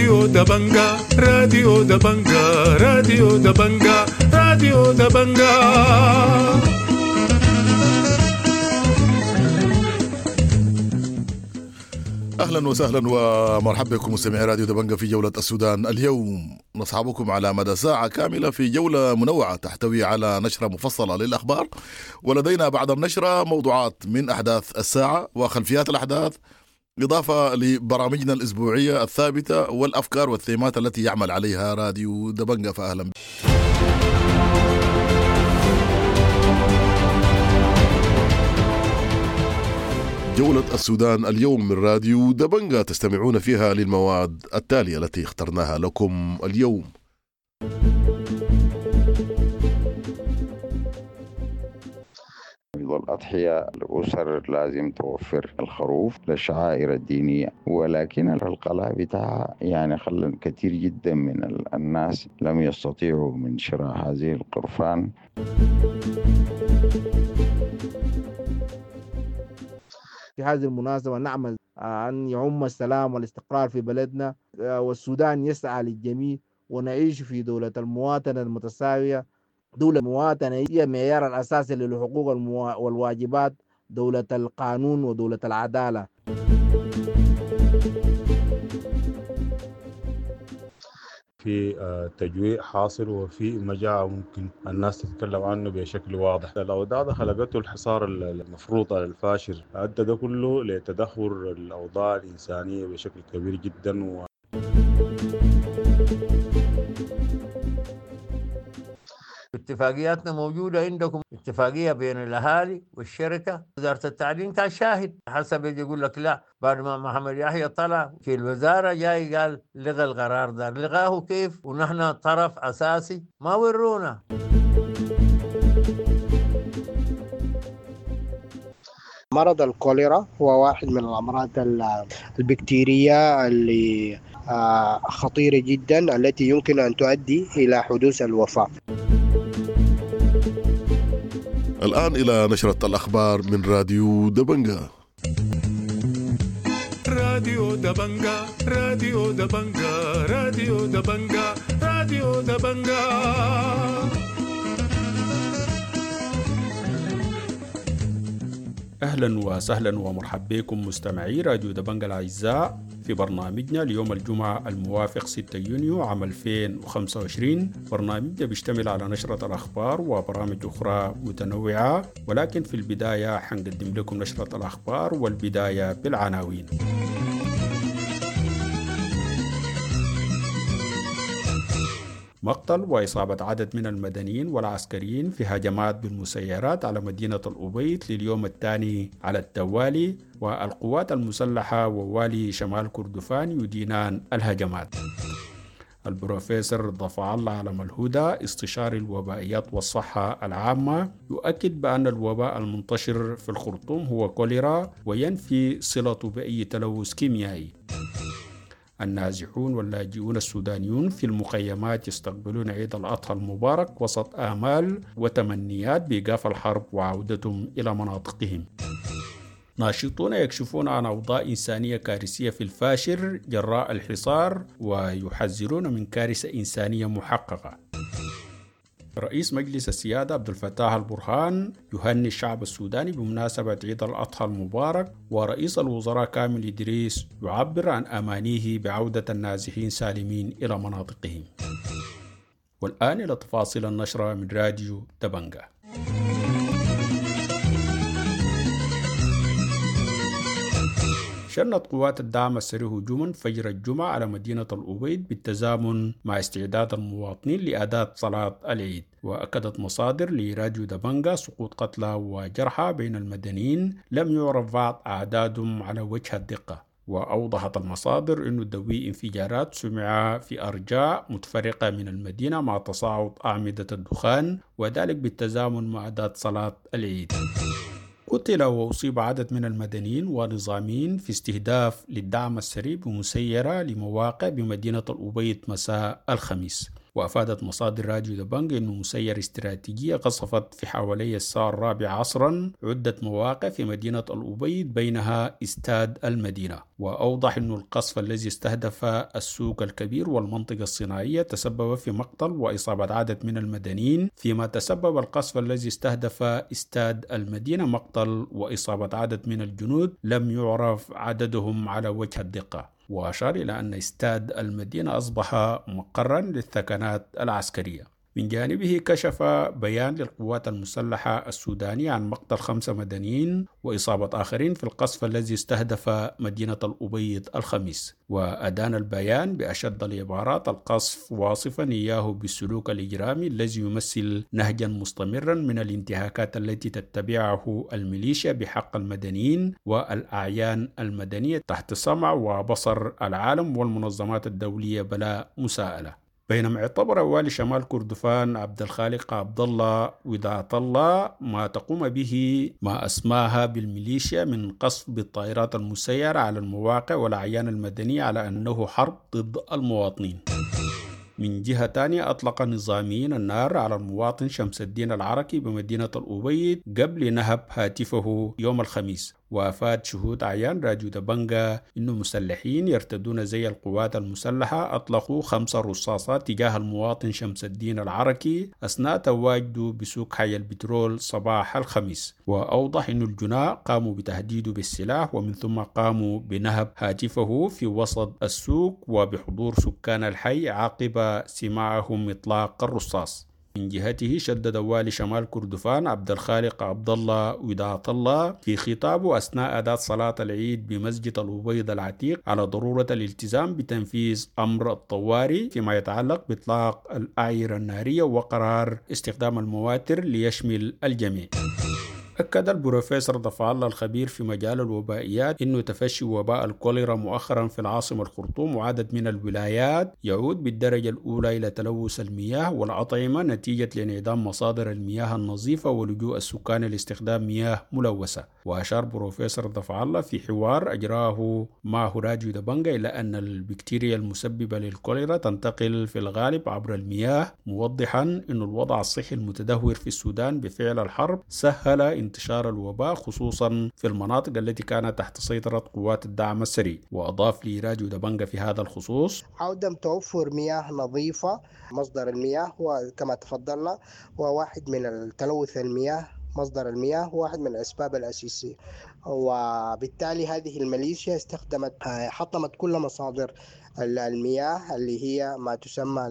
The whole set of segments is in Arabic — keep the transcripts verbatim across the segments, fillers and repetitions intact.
راديو دبنجا راديو دبنجا راديو دبنجا راديو دبنجا. أهلا وسهلا ومرحبا بكم مستمعي راديو دبنجا في جولة السودان. اليوم نصحبكم على مدى ساعة كاملة في جولة منوعة تحتوي على نشرة مفصلة للأخبار، ولدينا بعد النشرة موضوعات من أحداث الساعة وخلفيات الأحداث، إضافة لبرامجنا الأسبوعية الثابتة والأفكار والثيمات التي يعمل عليها راديو دبنجا. فأهلا بكم. جولة السودان اليوم من راديو دبنجا تستمعون فيها للمواد التالية التي اخترناها لكم اليوم. الأضحية الأسر لازم توفر الخروف للشعائر الدينية، ولكن القلاء بتاعها يعني خلى كثير جدا من الناس لم يستطيعوا من شراء هذه القرفان. في هذه المناسبة نعمل أن يعم السلام والاستقرار في بلدنا، والسودان يسعى للجميع ونعيش في دولة المواطنة المتساوية. دولة المواطنة هي معيار الأساسي للحقوق والواجبات، دولة القانون ودولة العدالة. في تجويع حاصل وفي مجاعة ممكن الناس تتكلم عنه بشكل واضح. الأوضاع ده خلقته الحصار المفروض على الفاشر، أدى ده كله لتدهور الأوضاع الإنسانية بشكل كبير جدا. و... اتفاقياتنا موجودة عندكم، اتفاقية بين الأهالي والشركة. وزارة التعليم كان شاهد، حسب يجي يقول لك لا، بعد ما محمد يحيى طلع في الوزارة جاي قال لغى القرار ده. لغاه كيف ونحن طرف أساسي؟ ما ورونا. مرض الكوليرا هو واحد من الأمراض البكتيرية اللي خطيرة جدا التي يمكن أن تؤدي إلى حدوث الوفاة. الآن إلى نشرة الأخبار من راديو دبنجا. راديو دبنجا راديو دبنجا راديو دبنجا راديو دبنجا. أهلا وسهلا ومرحبا بكم مستمعي راديو دبنجا الأعزاء في برنامجنا اليوم الجمعة الموافق ستة يونيو عام ألفين وخمسة وعشرين. برنامجنا بيشتمل على نشرة الأخبار وبرامج أخرى متنوعة، ولكن في البداية حنقدم لكم نشرة الأخبار والبداية بالعناوين. مقتل وإصابة عدد من المدنيين والعسكريين في هجمات بالمسيرات على مدينة الأبيض لليوم الثاني على التوالي، والقوات المسلحة ووالي شمال كردفان يدينان الهجمات. البروفيسور ضفع الله علم الهدى استشاري الوبائيات والصحة العامة يؤكد بأن الوباء المنتشر في الخرطوم هو كوليرا، وينفي صلته بأي تلوث كيميائي. النازحون واللاجئون السودانيون في المخيمات يستقبلون عيد الأضحى المبارك وسط آمال وتمنيات بإيقاف الحرب وعودتهم إلى مناطقهم. ناشطون يكشفون عن أوضاع إنسانية كارثية في الفاشر جراء الحصار ويحذرون من كارثة إنسانية محققة. رئيس مجلس السيادة عبد الفتاح البرهان يهني الشعب السوداني بمناسبة عيد الأضحى المبارك، ورئيس الوزراء كامل إدريس يعبر عن أمانيه بعودة النازحين سالمين إلى مناطقهم. والآن إلى تفاصيل النشرة من راديو دبنجا. شنت قوات الدعم السري هجوما فجر الجمعة على مدينة الأبيض بالتزامن مع استعداد المواطنين لأداء صلاة العيد. وأكدت مصادر لراديو دبنجا سقوط قتلى وجرحى بين المدنيين لم يعرف بعض أعدادهم على وجه الدقة. وأوضحت المصادر أن دوي انفجارات سمع في أرجاء متفرقة من المدينة مع تصاعد أعمدة الدخان، وذلك بالتزامن مع أداء صلاة العيد. قتل وأصيب عدد من المدنيين ونظاميين في استهداف للدعم السري بمسيرة لمواقع بمدينة الأبيض مساء الخميس. وأفادت مصادر راديو دبنج أن مسير استراتيجية قصفت في حوالي الساعة الرابعة عصرا عدة مواقع في مدينة الأبيض بينها استاد المدينة. وأوضح أن القصف الذي استهدف السوق الكبير والمنطقة الصناعية تسبب في مقتل وإصابة عدد من المدنيين، فيما تسبب القصف الذي استهدف استاد المدينة مقتل وإصابة عدد من الجنود لم يعرف عددهم على وجه الدقة. وأشار إلى أن استاد المدينة أصبح مقرا للثكنات العسكرية. من جانبه كشف بيان للقوات المسلحة السودانية عن مقتل خمسة مدنيين وإصابة آخرين في القصف الذي استهدف مدينة الأبيض الخميس. وأدان البيان بأشد العبارات القصف واصفا إياه بالسلوك الإجرامي الذي يمثل نهجا مستمرا من الانتهاكات التي تتبعه الميليشيا بحق المدنيين والأعيان المدنية تحت سمع وبصر العالم والمنظمات الدولية بلا مساءلة. بينما اعتبر والي شمال كردفان عبد الخالق عبد الله وداعة الله ما تقوم به ما أسماها بالميليشيا من قصف بالطائرات المسيرة على المواقع والأعيان المدنية على أنه حرب ضد المواطنين. من جهة تانية أطلق نظاميين النار على المواطن شمس الدين العركي بمدينة الأبيض قبل نهب هاتفه يوم الخميس. وافاد شهود عيان راديو دبنجا إنه مسلحين يرتدون زي القوات المسلحة أطلقوا خمس رصاصات تجاه المواطن شمس الدين العركي أثناء تواجده بسوق حي البترول صباح الخميس. وأوضح إن الجناة قاموا بتهديده بالسلاح ومن ثم قاموا بنهب هاتفه في وسط السوق وبحضور سكان الحي عقب سماعهم إطلاق الرصاص. من جهته شدد والي شمال كردفان عبد الخالق عبد الله وداعة الله في خطابه أثناء أداء صلاة العيد بمسجد الأبيض العتيق على ضرورة الالتزام بتنفيذ أمر الطوارئ فيما يتعلق بإطلاق الأعيرة النارية وقرار استخدام المواتر ليشمل الجميع. أكد البروفيسور ضفع الله الخبير في مجال الوبائيات إنه تفشي وباء الكوليرا مؤخرا في العاصمة الخرطوم وعدد من الولايات يعود بالدرجة الأولى إلى تلوث المياه والأطعمة نتيجة لانعدام مصادر المياه النظيفة ولجوء السكان لاستخدام مياه ملوثة. وأشار بروفيسور ضفع الله في حوار أجراه معه راديو دبنجا إلى أن البكتيريا المسببة للكوليرا تنتقل في الغالب عبر المياه، موضحا أن الوضع الصحي المتدهور في السودان بفعل الحرب سهل انتشار الوباء خصوصا في المناطق التي كانت تحت سيطرة قوات الدعم السريع. وأضاف لي راديو دبنجا في هذا الخصوص: عدم توفر مياه نظيفة مصدر المياه وكما تفضلنا هو واحد من التلوث المياه، مصدر المياه هو واحد من الأسباب الأساسية، وبالتالي هذه الميليشيا استخدمت حطمت كل مصادر المياه اللي هي ما تسمى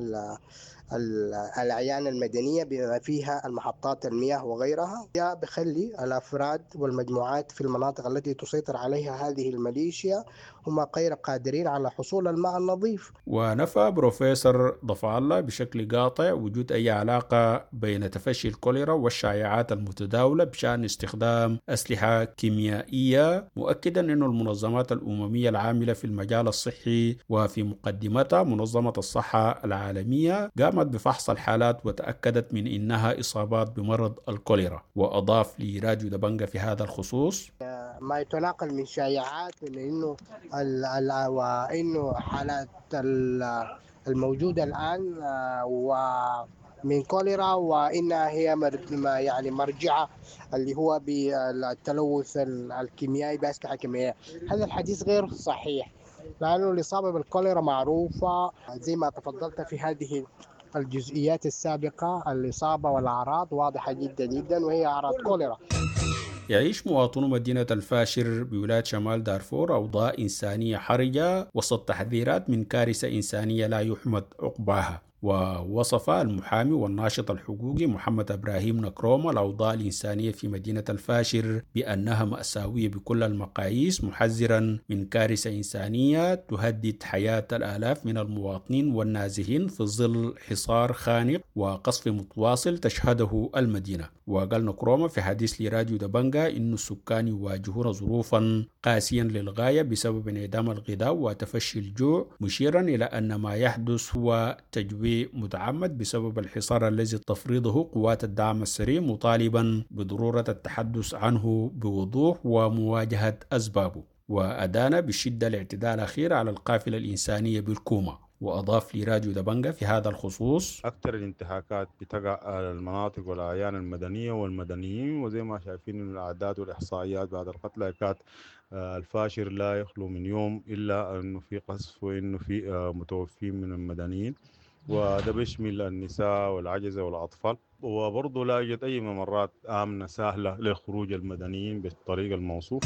الأعيان المدنية بما فيها المحطات المياه وغيرها. بخلي الأفراد والمجموعات في المناطق التي تسيطر عليها هذه الميليشيا هم غير قادرين على حصول الماء النظيف. ونفى بروفيسور ضفع الله بشكل قاطع وجود أي علاقة بين تفشي الكوليرا والشائعات المتداولة بشأن استخدام أسلحة كيميائية، مؤكدا أن المنظمات الأممية العاملة في المجال الصحي وفي مقدمتها منظمة الصحة العالمية قامت بفحص الحالات وتأكدت من إنها إصابات بمرض الكوليرا. وأضاف لي راديو دبنجا في هذا الخصوص: ما يتناقل من شائعات إنه وإنه حالات الموجودة الآن ومن كوليرا وإنها هي يعني مرجعة اللي هو بالتلوث الكيميائي بأسلحة كيميائية. هذا الحديث غير صحيح، لأنه الإصابة بالكوليرا معروفة زي ما تفضلت في هذه الجزئيات السابقة. الإصابة والأعراض واضحة جدا جدا وهي أعراض كوليرا. يعيش مواطنو مدينة الفاشر بولاية شمال دارفور أوضاع إنسانية حرجة وسط تحذيرات من كارثة إنسانية لا يحمد عقباها. ووصف المحامي والناشط الحقوقي محمد إبراهيم نكرومة الأوضاع الإنسانية في مدينة الفاشر بأنها مأساوية بكل المقاييس، محذرا من كارثة إنسانية تهدد حياة الآلاف من المواطنين والنازحين في ظل حصار خانق وقصف متواصل تشهده المدينة. وقال نكرومة في حديث لراديو دبنجا إن السكان يواجهون ظروفا قاسيا للغاية بسبب انعدام الغذاء وتفشي الجوع، مشيرا إلى أن ما يحدث هو تجويع متعمد بسبب الحصار الذي تفرضه قوات الدعم السريع، مطالبا بضرورة التحدث عنه بوضوح ومواجهة أسبابه. وأدان بالشدة الاعتداء الأخير على القافلة الإنسانية بالكومة. وأضاف لراديو دبنجة في هذا الخصوص: أكثر الانتهاكات بتقع على المناطق والأعيان المدنية والمدنيين، وزي ما شايفين إن الأعداد والإحصائيات بعد القتلى كانت آه، الفاشر لا يخلو من يوم إلا أنه في قصف وإنه في آه، متوفين من المدنيين، وده بيشمل النساء والعجزة والأطفال. وبرضه لا يوجد أي ممرات آمنة سهلة لخروج المدنيين بالطريق الموصوف.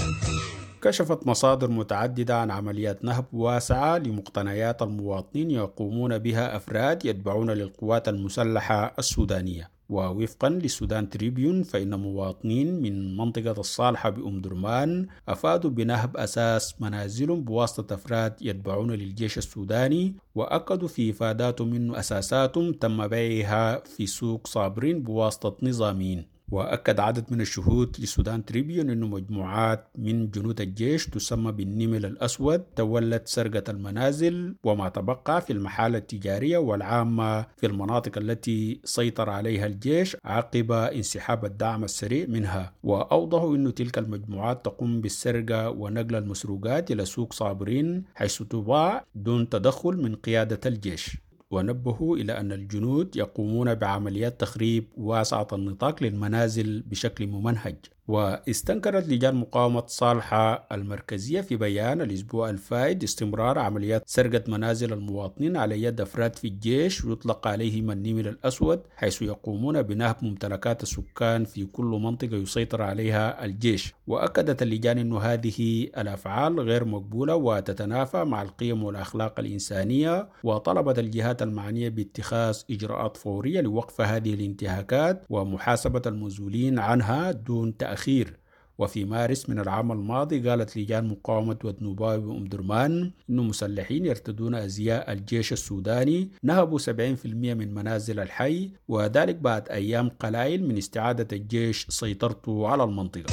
كشفت مصادر متعددة عن عمليات نهب واسعة لمقتنيات المواطنين يقومون بها أفراد يتبعون للقوات المسلحة السودانية. ووفقا للسودان تريبيون فإن مواطنين من منطقة الصالحة بأم درمان أفادوا بنهب أساس منازلهم بواسطة أفراد يتبعون للجيش السوداني، وأكدوا في إفاداتهم أن أساساتهم تم بيعها في سوق صابرين بواسطة نظاميين. وأكد عدد من الشهود لسودان تريبيون أن مجموعات من جنود الجيش تسمى بالنمل الأسود تولت سرقة المنازل وما تبقى في المحال التجارية والعامة في المناطق التي سيطر عليها الجيش عقب انسحاب الدعم السريع منها. وأوضحوا أن تلك المجموعات تقوم بالسرقة ونقل المسروقات إلى سوق صابرين حيث تباع دون تدخل من قيادة الجيش. ونبهوا إلى أن الجنود يقومون بعمليات تخريب واسعة النطاق للمنازل بشكل ممنهج. واستنكرت لجان مقاومة صالحة المركزية في بيان الأسبوع الفائت استمرار عمليات سرقة منازل المواطنين على يد أفراد في الجيش يطلق عليهم النمل الأسود، حيث يقومون بنهب ممتلكات السكان في كل منطقة يسيطر عليها الجيش. وأكدت اللجان أن هذه الأفعال غير مقبولة وتتنافى مع القيم والأخلاق الإنسانية، وطلبت الجهات المعنية باتخاذ إجراءات فورية لوقف هذه الانتهاكات ومحاسبة المسؤولين عنها دون تأخير. وفي مارس من العام الماضي قالت لجان مقاومة ودنوباوي وأم درمان أن مسلحين يرتدون أزياء الجيش السوداني نهبوا سبعين بالمئة من منازل الحي، وذلك بعد أيام قلائل من استعادة الجيش سيطرته على المنطقة.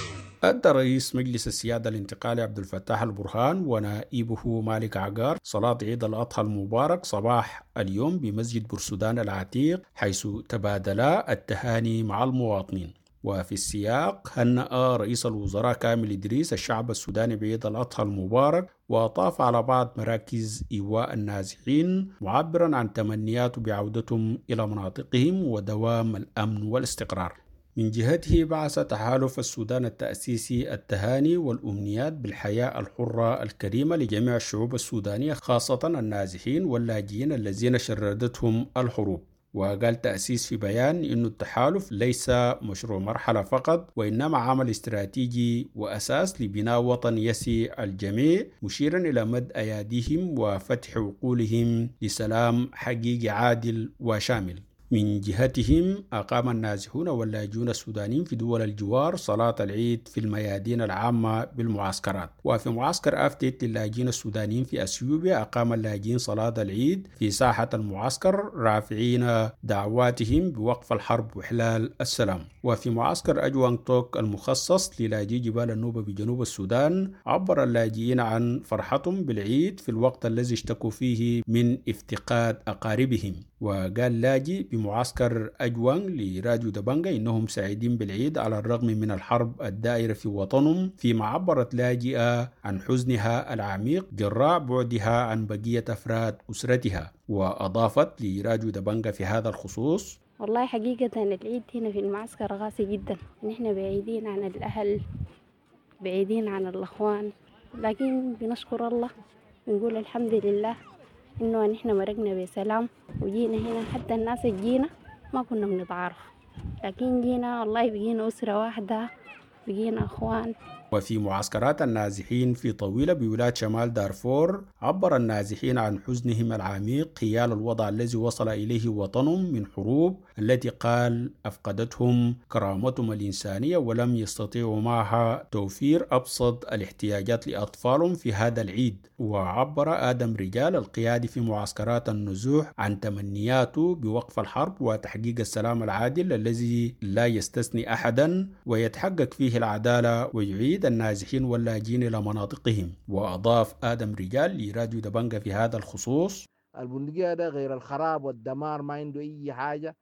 أدى رئيس مجلس السيادة الانتقالي عبد الفتاح البرهان ونائبه مالك عقار صلاة عيد الأضحى المبارك صباح اليوم بمسجد بورسودان العتيق، حيث تبادلا التهاني مع المواطنين. وفي السياق هنأ رئيس الوزراء كامل إدريس الشعب السوداني بعيد الأضحى المبارك، وطاف على بعض مراكز إيواء النازحين معبرا عن تمنياته بعودتهم إلى مناطقهم ودوام الأمن والاستقرار. من جهته بعث تحالف السودان التأسيسي التهاني والأمنيات بالحياة الحرة الكريمة لجميع الشعوب السودانية، خاصة النازحين واللاجئين الذين شردتهم الحروب. وقال تأسيس في بيان إن التحالف ليس مشروع مرحلة فقط، وإنما عمل استراتيجي وأساس لبناء وطن يسع الجميع، مشيرا إلى مد أياديهم وفتح عقولهم لسلام حقيقي عادل وشامل. من جهتهم أقام النازحون واللاجئون السودانيين في دول الجوار صلاة العيد في الميادين العامة بالمعسكرات. وفي معسكر أفتيت للاجئين السودانيين في أثيوبيا أقام اللاجئين صلاة العيد في ساحة المعسكر رافعين دعواتهم بوقف الحرب وإحلال السلام. وفي معسكر أجوان توك المخصص للاجئي جبال النوبة بجنوب السودان عبر اللاجئين عن فرحتهم بالعيد في الوقت الذي اشتكوا فيه من افتقاد أقاربهم. وقال لاجئ بمعسكر أجوان لراديو دبنجة إنهم سعيدين بالعيد على الرغم من الحرب الدائرة في وطنهم، فيما عبرت لاجئة عن حزنها العميق جراء بعدها عن بقية أفراد أسرتها. وأضافت لراديو دبنجة في هذا الخصوص: والله حقيقة العيد هنا في المعسكر قاسي جدا، نحن بعيدين عن الأهل، بعيدين عن الأخوان، لكن بنشكر الله ونقول الحمد لله إنه نحن مرقنا بسلام وجينا هنا. حتى الناس جينا ما كنا بنتعارف، لكن جينا والله بقينا أسرة واحدة، بقينا أخوان. وفي معسكرات النازحين في طويلة بولاية شمال دارفور عبر النازحين عن حزنهم العميق حيال الوضع الذي وصل إليه وطنهم من حروب التي قال أفقدتهم كرامتهم الإنسانية ولم يستطيعوا معها توفير أبسط الاحتياجات لأطفالهم في هذا العيد. وعبر آدم رجال القيادي في معسكرات النزوح عن تمنياته بوقف الحرب وتحقيق السلام العادل الذي لا يستثني أحدا ويتحقق فيه العدالة ويعيد النازحين واللاجئين إلى مناطقهم. وأضاف آدم رجال لراديو دبنجة في هذا الخصوص: البندقية ده غير الخراب والدمار ما عنده أي حاجة.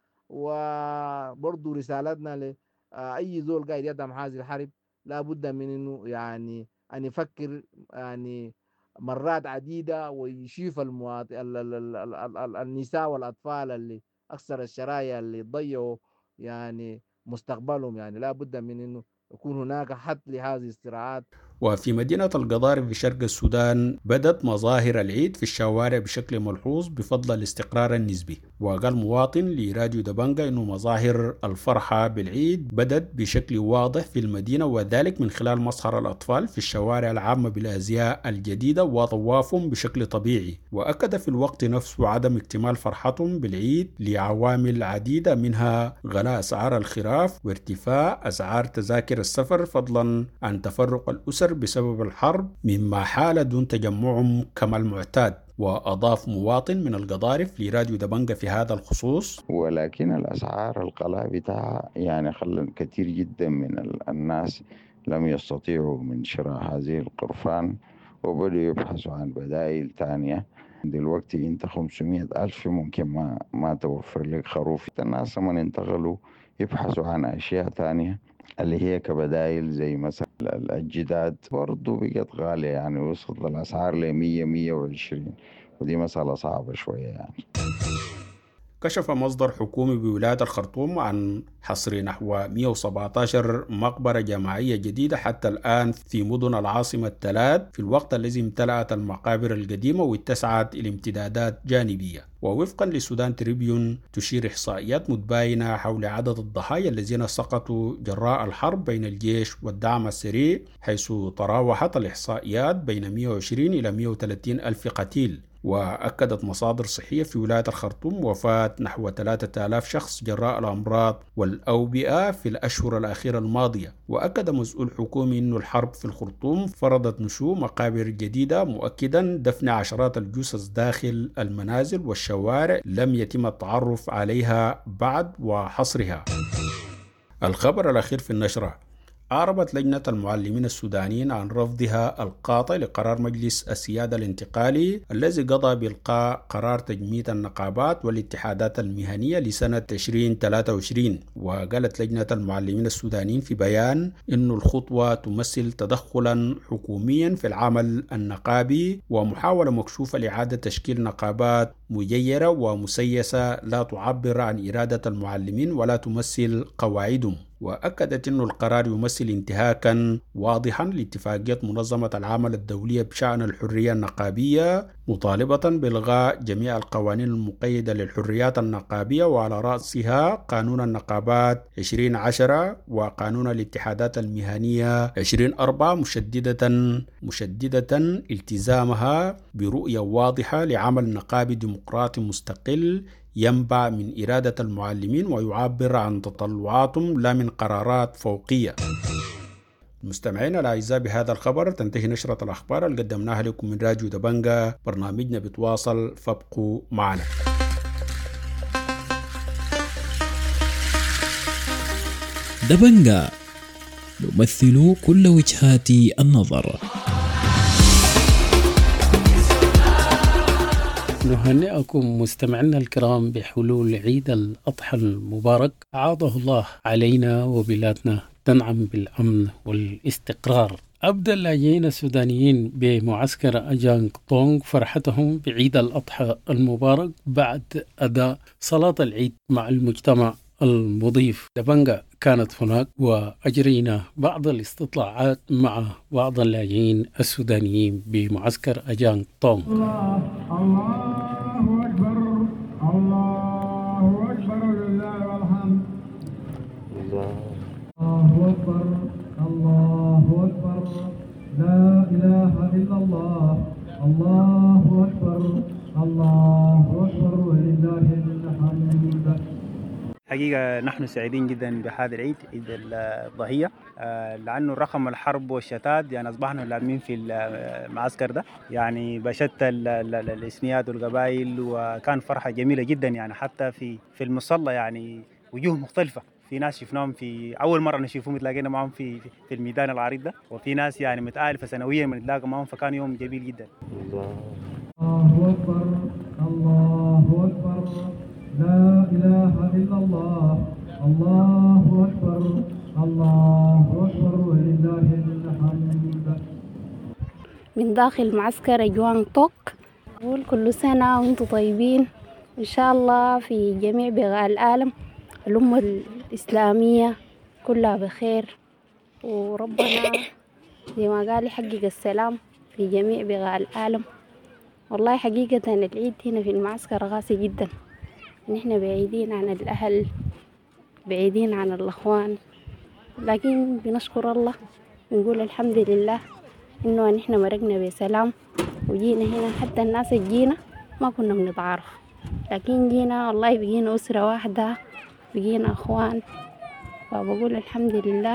وبرضو رسالتنا لأي زول قاعد يدعم هذه الحرب لا بد من إنه يعني أن يفكر يعني مرات عديدة ويشيف المواطن ال- ال- ال- ال- ال- ال- النساء والأطفال اللي أكثر الشرايع اللي ضيعوا يعني مستقبلهم. يعني لا بد من أنه يكون هناك حد لهذه الصراعات. وفي مدينة القضارف في شرق السودان بدت مظاهر العيد في الشوارع بشكل ملحوظ بفضل الاستقرار النسبي. وقال مواطن لراديو دبنجة إنه مظاهر الفرحة بالعيد بدت بشكل واضح في المدينة، وذلك من خلال مسهر الأطفال في الشوارع العامة بالأزياء الجديدة وطوافهم بشكل طبيعي. وأكد في الوقت نفسه عدم اكتمال فرحتهم بالعيد لعوامل عديدة، منها غلاء أسعار الخراف وارتفاع أسعار تذاكر السفر، فضلا عن تفرق الأسر بسبب الحرب مما حال دون تجمعهم كما المعتاد. وأضاف مواطن من القضارف لراديو دبنجة في هذا الخصوص: ولكن الأسعار القلاء بتاعها يعني خلى كثير جدا من ال- الناس لم يستطيعوا من شراء هذه القرفان، وبدأوا يبحثوا عن بدائل تانية. دلوقتي انت خمسمائة ألف ممكن ما ما توفر لك خروف. الناس من انتقلوا يبحثوا عن أشياء تانية اللي هي كبدائل، زي مثلا الجداد برضو بقت غالية، يعني وصلت الأسعار لمية مية وعشرين، ودي مسألة صعبة شوية يعني. كشف مصدر حكومي بولاية الخرطوم عن حصر نحو مئة وسبعة عشر مقبرة جماعية جديدة حتى الآن في مدن العاصمة الثلاث، في الوقت الذي امتلأت المقابر القديمة واتسعت الامتدادات جانبية. ووفقا لسودان تريبيون تشير إحصائيات متباينة حول عدد الضحايا الذين سقطوا جراء الحرب بين الجيش والدعم السريع، حيث تراوحت الإحصائيات بين مئة وعشرين إلى مئة وثلاثين ألف قتيل. وأكدت مصادر صحية في ولاية الخرطوم وفاة نحو ثلاثة آلاف شخص جراء الأمراض والأوبئة في الأشهر الأخيرة الماضية. وأكد مسؤول حكومي أن الحرب في الخرطوم فرضت نشوء مقابر جديدة، مؤكدا دفن عشرات الجثث داخل المنازل والشوارع لم يتم التعرف عليها بعد وحصرها. الخبر الأخير في النشرة: أعربت لجنة المعلمين السودانيين عن رفضها القاطع لقرار مجلس السيادة الانتقالي الذي قضى بإلقاء قرار تجميد النقابات والاتحادات المهنية لسنة عشرين ثلاثة وعشرين. وقالت لجنة المعلمين السودانيين في بيان إن الخطوة تمثل تدخلا حكوميا في العمل النقابي ومحاولة مكشوفة لإعادة تشكيل نقابات مجيرة ومسيسة لا تعبر عن إرادة المعلمين ولا تمثل قواعدهم. وأكدت أن القرار يمثل انتهاكا واضحا لاتفاقية منظمة العمل الدولية بشأن الحرية النقابية، مطالبة بإلغاء جميع القوانين المقيدة للحريات النقابية، وعلى رأسها قانون النقابات عشرين عشرة وقانون الاتحادات المهنية عشرين أربعة، مشددة مشددة التزامها برؤية واضحة لعمل نقابي ديمقراطي مستقل ينبع من إرادة المعلمين ويعبر عن تطلعاتهم لا من قرارات فوقية. المستمعين الأعزاء، بهذا الخبر تنتهي نشرة الأخبار اللي قدمناها لكم من راديو دبنجة. برنامجنا بتواصل، فابقوا معنا. دبنجة نمثل كل وجهات النظر. نهنئكم مستمعينا الكرام بحلول عيد الأضحى المبارك، أعاده الله علينا وبلادنا تنعم بالأمن والاستقرار. أبدى اللاجئين السودانيين بمعسكر أجانج طونغ فرحتهم بعيد الأضحى المبارك بعد أداء صلاة العيد مع المجتمع المضيف. دبنجة كانت هناك وأجرينا بعض الاستطلاعات مع بعض اللاجئين السودانيين بمعسكر أجانج طونغ. الله الله أكبر، الله أكبر لله والحمد. الله أكبر، الله أكبر، لا إله إلا الله، الله أكبر، الله أكبر ولله الحمد. حقيقة نحن سعيدين جدا بهذا العيد، عيد الضحية، لأنه رقم الحرب والشتات يعني أصبحنا لامين في المعسكر ده، يعني بشتى الإثنيات والقبائل، وكان فرحة جميلة جدا. يعني حتى في في المصلى يعني وجوه مختلفة، في ناس شفناهم في أول مرة نشوفهم تلاقينا معهم في في الميدان العريض ده، وفي ناس يعني متآلفة سنويا بنتلاقى معهم، فكان يوم جميل جدا. الله أكبر، الله أكبر، لا إله إلا الله، الله أكبر، الله أكبر ولله الحمد. من داخل معسكر جوان توك. أقول كل سنة وانتم طيبين، إن شاء الله في جميع بقاع العالم الأمة الإسلامية كلها بخير، وربنا زي ما قال يحقق السلام في جميع بقاع العالم. والله حقيقة العيد هنا في المعسكر قاسي جدا، نحن بعيدين عن الأهل، بعيدين عن الأخوان، لكن بنشكر الله ونقول الحمد لله إنه نحن مرقنا بسلام وجينا هنا. حتى الناس الجينا ما كنا بنتعارف، لكن جينا والله بقينا أسرة واحدة، بقينا أخوان. فبقول الحمد لله.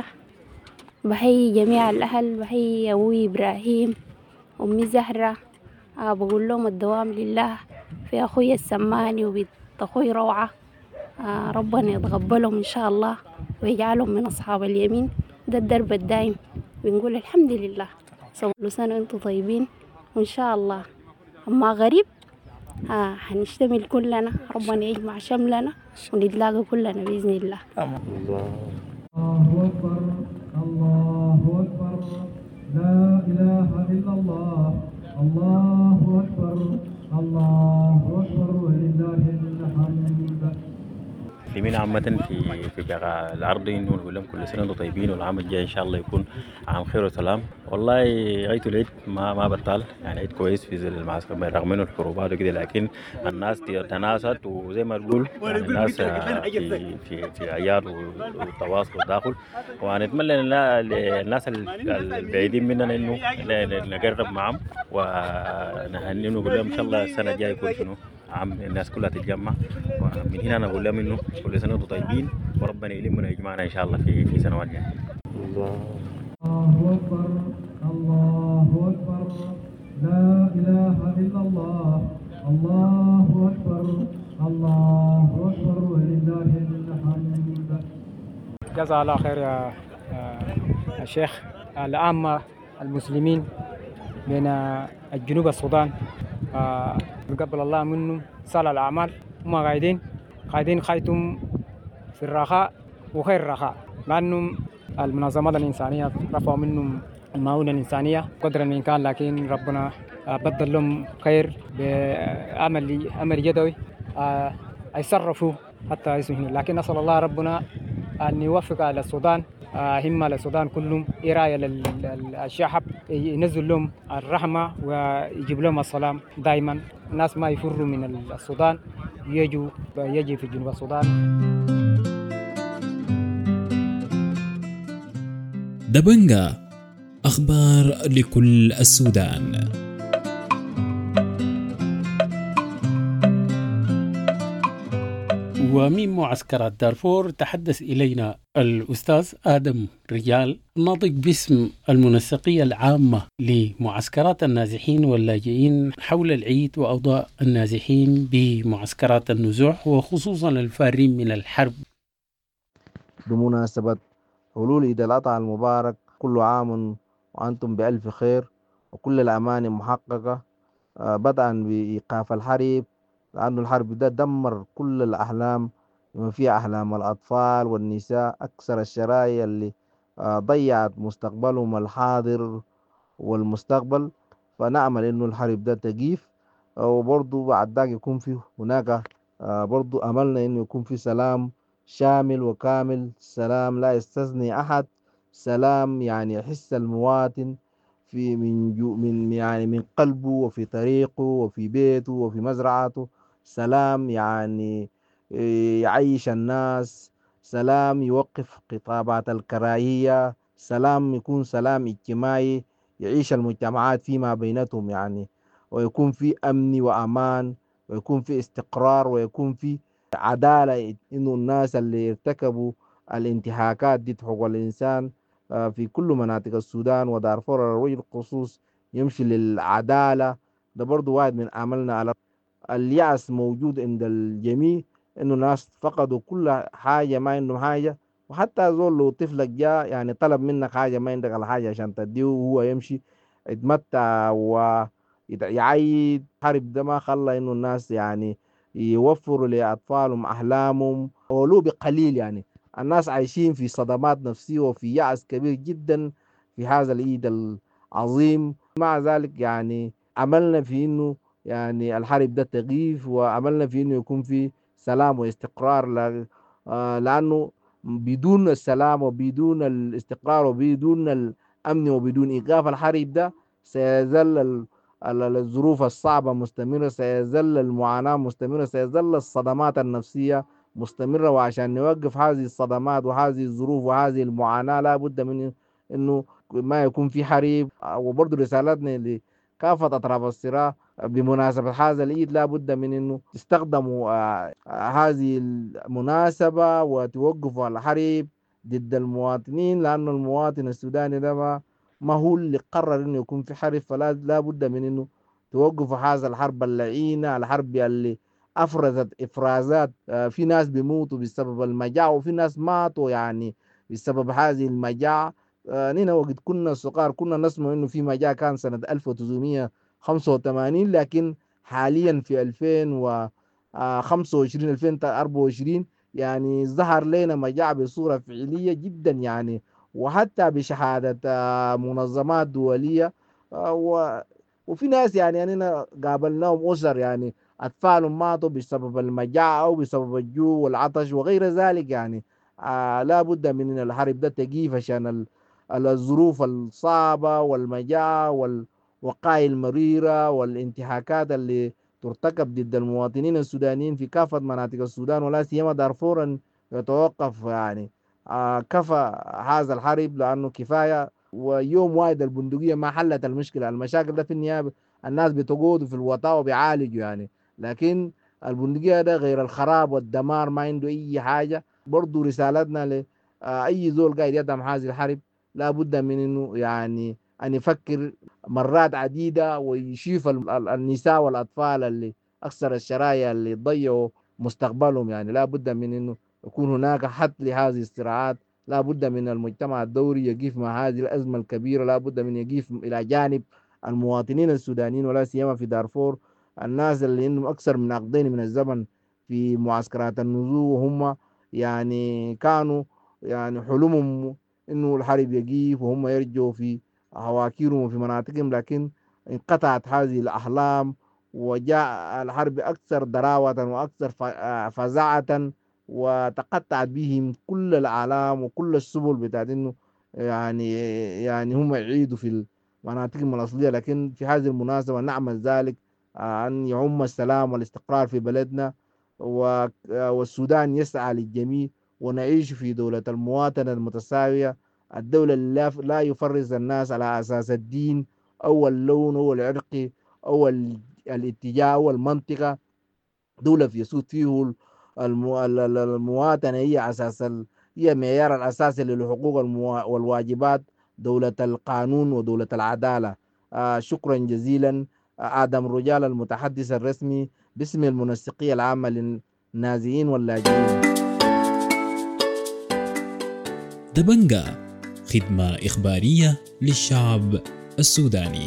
بحيي جميع الأهل، بحيي أبوي إبراهيم، أمي زهرة، أه بقول لهم الدوام لله في أخوي السماني وبنت أخوي روعة. آه ربنا يتقبلهم إن شاء الله ويجعلهم من أصحاب اليمين. ده الدرب الدائم، بنقول الحمد لله. كل سنة وانتم طيبين، وإن شاء الله أما غريب آه حنشتمل كلنا، ربنا يجمع شملنا ونتلاقى كلنا بإذن الله. الله أكبر الله أكبر لا إله إلا الله الله أكبر الله أكبر ولله الحمد. المسلمين عامة في في بقاع الأرض إنه نقول لهم كل سنة وانتم طيبين، والعام الجاي إن شاء الله يكون عام خير وسلام. والله غايته العيد ما ما بطال، يعني عيد كويس في المعسكر رغم إنه الحروبات وكده، لكن الناس تناست وزي ما تقول يعني الناس في في في عياد والتواصل والتداخل. ونتمنى للناس البعيدين مننا إنه نقرب معهم ونهنئهم ونقول لهم إن شاء الله السنة الجاية يكون شنو عام الناس كلها تتجمع. ومن هنا نقول لهم انه كل سنه وانتم طيبين، وربنا يلمنا ويجمعنا ان شاء الله في في سنوات جايه. الله اكبر الله اكبر لا اله الا الله الله اكبر الله اكبر ولله الحمد. جزا الله خير يا الشيخ. العامة المسلمين من الجنوب السودان نقبل الله منهم صالح الأعمال، هم قاعدين قاعدين خايتم في الرخاء وخير الرخاء، لأنهم المنظمات الإنسانية رفعوا منهم المعونة الإنسانية قدر الإمكان، لكن ربنا بدل لهم خير بأمل أمل يدوي يصرفوا حتى يسمحوا. لكن نسأل الله ربنا أن يوفق على السودان، همة للسودان كلهم، إراية للشعب، ينزل لهم الرحمة ويجيب لهم السلام دائما. الناس ما يفروا من السودان، يجوا يجي في جنوب السودان. دبنجا، أخبار لكل السودان. ومن معسكرات دارفور تحدث إلينا الأستاذ آدم رجال، ناطق باسم المنسقية العامة لمعسكرات النازحين واللاجئين حول العيد وأوضاع النازحين بمعسكرات النزوح وخصوصا الفارين من الحرب. بمناسبة حلول عيد الأضحى المبارك، كل عام وأنتم بألف خير وكل الأماني محققة، بدءا بإيقاف الحرب، لأن الحرب ده دمر كل الأحلام بما فيها أحلام الأطفال والنساء، أكثر الشرايع اللي ضيعت مستقبلهم الحاضر والمستقبل. فنأمل إنه الحرب ده تقيف، وبرضو بعد ذلك يكون في هناك برضو أملنا إنه يكون في سلام شامل وكامل، سلام لا يستثني أحد، سلام يعني يحس المواطن في من جو من يعني من قلبه وفي طريقه وفي بيته وفي مزرعته، سلام يعني يعيش الناس، سلام يوقف خطابات الكراهية، سلام يكون سلام اجتماعي يعيش المجتمعات فيما بينتهم يعني، ويكون في أمن وأمان ويكون في استقرار ويكون في عدالة، إنه الناس اللي ارتكبوا الانتهاكات دي حقوق الإنسان في كل مناطق السودان ودارفور على وجه الخصوص يمشي للعدالة. ده برضو واحد من عملنا. على اليأس موجود عند الجميع، إنه الناس فقدوا كل حاجة، ما عندهم حاجة، وحتى زول لو طفلك جاء يعني طلب منك حاجة ما عندك الحاجة عشان تديه وهو يمشي يتمتع ويعيد. حرب ده ما خلى إنه الناس يعني يوفروا لأطفالهم أحلامهم ولو بقليل. يعني الناس عايشين في صدمات نفسية وفي يأس كبير جدا في هذا العيد عظيم. مع ذلك يعني عملنا في إنه يعني الحرب ده تغيف، وعملنا في إنه يكون في سلام واستقرار، ل- آه، لأنه بدون السلام وبدون الاستقرار وبدون الأمن وبدون إيقاف الحرب ده سيظل ال- ال- الظروف الصعبة مستمرة، سيظل المعاناة مستمرة، سيظل الصدمات النفسية مستمرة. وعشان نوقف هذه الصدمات وهذه الظروف وهذه المعاناة لا بد من إنه ما يكون في حرب. وبرضه رسالتنا لكافة أطراف الصراع بمناسبة هذا العيد لا بد من إنه تستخدموا آه، آه، هذه المناسبة وتوقفوا الحرب ضد المواطنين، لأن المواطن السوداني ده ما ما هو اللي قرر إنه يكون في حرب. فلا لا بد من إنه توقفوا هذا الحرب اللعينة، الحرب اللي أفرزت إفرازات. آه، في ناس بيموتوا بسبب المجاعة وفي ناس ماتوا يعني بسبب هذه المجاعة. آه، نحن وقت كنا صغار كنا نسمع إنه في مجاعة كان سنة ألف وتسعمية وخمسة وثمانين، لكن حاليا في ألفين وخمسة وعشرين ألفين وأربعة وعشرين يعني ظهر لنا مجاعة بصورة فعلية جدا يعني، وحتى بشهادة آه، منظمات دولية. آه، و وفي ناس يعني أننا قابلناهم أسر يعني أطفالهم ماتوا بسبب المجاعة أو بسبب الجوع والعطش وغير ذلك يعني. آه لا بد من أن الحرب ده تقيف عشان ال- ال- الظروف الصعبة والمجاعة والوقائع المريرة والانتهاكات اللي ترتكب ضد المواطنين السودانيين في كافة مناطق السودان ولا سيما دارفور أن يتوقف يعني. آه كفى هذا الحرب لأنه كفاية، ويوم واحد البندقية ما حلت المشكلة. المشاكل ده في النهاية الناس بتقعدوا في الوطاء وبيعالجوا يعني، لكن البندقية ده غير الخراب والدمار ما عنده أي حاجة. برضو رسالتنا لأي زول قاعد يدعم هذه الحرب لا بد من إنه يعني أن يفكر مرات عديدة ويشوف ال- ال- النساء والأطفال اللي أكثر الشرايع اللي ضيعوا مستقبلهم يعني. لا بد من إنه يكون هناك حد لهذه الصراعات. لا بد من المجتمع الدولي يقف مع هذه الأزمة الكبيرة. لا بد من يقف إلى جانب المواطنين السودانيين ولا سيما في دارفور، الناس اللي عندهم أكثر من عقدين من الزمن في معسكرات النزوح، وهم يعني كانوا يعني حلمهم إنه الحرب يقيف وهم يرجعوا في هواكيرهم وفي مناطقهم، لكن انقطعت هذه الأحلام وجاء الحرب أكثر ضراوة وأكثر ف- فزاعة، وتقطعت بهم كل الآلام وكل السبل بتاعت إنه يعني يعني هم يعيدوا في مناطقهم الأصلية. لكن في هذه المناسبة نعمل ذلك آه، أن يعم السلام والاستقرار في بلدنا، و- آه، والسودان يسعى للجميع ونعيش في دولة المواطنة المتساوية، الدولة اللي لا لا يفرز الناس على أساس الدين أو اللون أو العرق أو ال- الاتجاه أو المنطقة. دولة يسود فيه المو- ال- ال- المواطنة هي أساس ال- هي معيار الأساسي للحقوق الموا- والواجبات، دولة القانون ودولة العدالة. آه شكرا جزيلا. آه آدم رجال المتحدث الرسمي باسم المنسقية العامة للنازحين واللاجئين. دبنجة، خدمة إخبارية للشعب السوداني.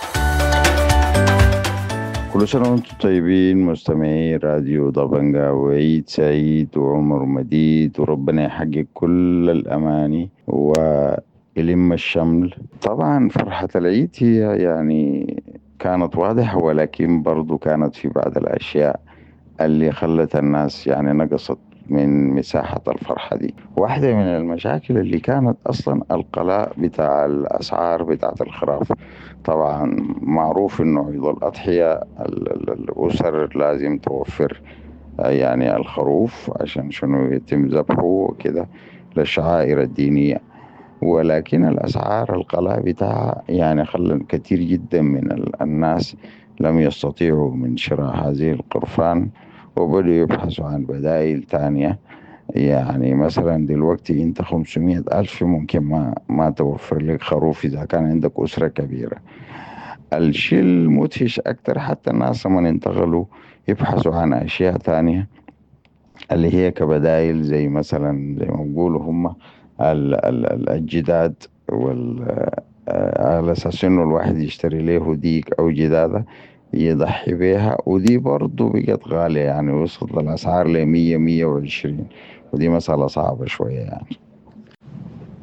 كل سنة وانتم طيبين مستمعي راديو ضبنجة، وعيد سعيد وعمر مديد وربنا يحقق كل الأماني ويلم الشمل. طبعا فرحة العيد هي يعني كانت واضحة، ولكن برضو كانت في بعض الأشياء اللي خلت الناس يعني نقصت من مساحة الفرحة دي. واحدة من المشاكل اللي كانت أصلا القلاء بتاع الأسعار بتاعة الخراف. طبعا معروف إنه عيد الأضحية ال- ال- الأسر لازم توفر يعني الخروف عشان شنو يتم ذبحه وكده للشعائر الدينية، ولكن الأسعار القلاء بتاعها يعني خلى كتير جدا من ال- الناس لم يستطيعوا من شراء هذه القرفان، وبدأوا يبحثوا عن بدائل تانية. يعني مثلا دلوقتي انت خمسمية ألف ممكن ما ما توفر لك خروف إذا كان عندك أسرة كبيرة. الشيء المدهش أكتر حتى الناس من انتقلوا يبحثوا عن أشياء تانية اللي هي كبدائل، زي مثلا زي ما بيقولوا هم ال- ال- ال- الجداد وال آه، على أساس إنه الواحد يشتري له ديك أو جدادة يضحي بيها، ودي برضو بقت غالية يعني وصلت الأسعار لمية مية وعشرين، ودي مسألة صعبة شوية يعني.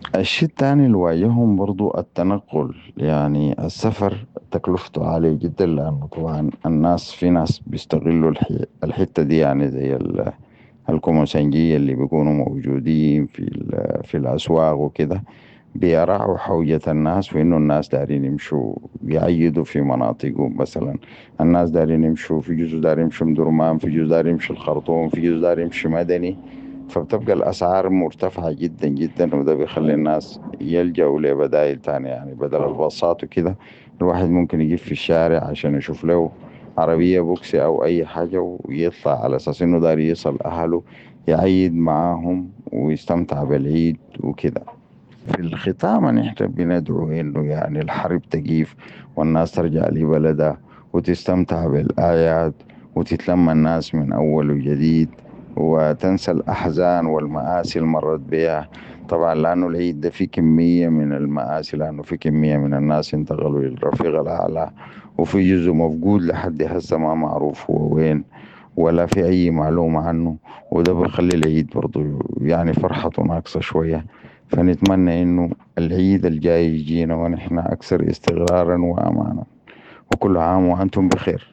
الشيء الثاني اللي واجههم برضو التنقل، يعني السفر تكلفته عالية جدا، لأنه طبعا الناس في ناس بيستغلوا الح- الحتة دي، يعني زي ال- الكوموسنجية اللي بيكونوا موجودين في ال- في الأسواق وكده، بيراعوا حوجة الناس، وإنه الناس دارين يمشوا بيعيدوا في مناطقهم. مثلا الناس دارين يمشوا في جزء، دارين يمشوا مدرمان، في جزء دارين يمشوا الخرطوم، في جزء دارين يمشوا مدني. فبتبقى الأسعار مرتفعة جدا جدا، وده بيخلي الناس يلجأوا لبدائل تانية، يعني بدل الباصات وكده الواحد ممكن يجيب في الشارع عشان يشوف له عربية بوكسي أو أي حاجة ويطلع، على أساس إنه داري يصل أهله يعيد معاهم ويستمتع بالعيد وكده. في الختام نحن بندعو إنه يعني الحرب تقيف، والناس ترجع لبلدها وتستمتع بالأعياد، وتتلم الناس من أول وجديد، وتنسى الأحزان والمآسي اللي مرت بها. طبعا لأنه العيد ده فيه كمية من المآسي، لأنه في كمية من الناس انتقلوا للرفيق الأعلى، وفي جزء مفقود لحد هسه ما معروف هو وين، ولا في أي معلومة عنه. وده بيخلي العيد برضو يعني فرحته ناقصة شوية. فنتمنى إنه العيد الجاي يجينا ونحن أكثر استقرارا وأمانا، وكل عام وأنتم بخير.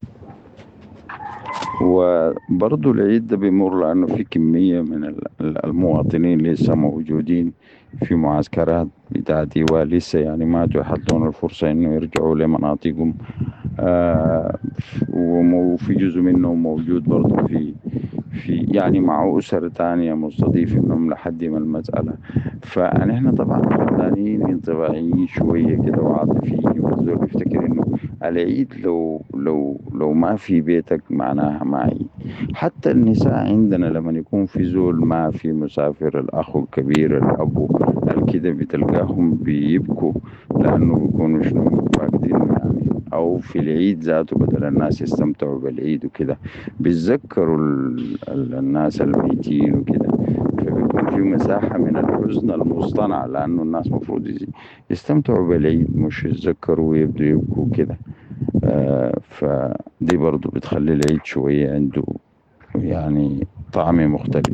وبرضو العيد ده بيمر لأنه في كمية من ال- المواطنين لسه موجودين في معسكرات بتاعت إيواء، لسه يعني ما اتاحت لهم الفرصة إنه يرجعوا لمناطقهم. آه وفي جزء منهم موجود برضو في في يعني مع أسر تانية مستضيفينهم لحد ما المسألة. فنحن طبعا فنانين انطباعيين شوية كده وعاطفيين، والزول بيفتكر إنه العيد لو لو لو ما في بيتك معناها ما عيد. حتى النساء عندنا لما يكون في زول ما في مسافر، الأخ الكبير، الأب كده، بتلقاهم بيبكوا لأنه بيكونوا شنو فاقدين يعني. أو في العيد ذاته بدل الناس يستمتعوا بالعيد وكده بيتذكروا ال- ال- الناس الميتين وكده، فبيكون في مساحة من الحزن المصطنع، لأنه الناس مفروض يزي- يستمتعوا بالعيد مش يتذكروا ويبدوا يبكوا كده. آه فدي برضو بتخلي العيد شوية عنده يعني طعم مختلف.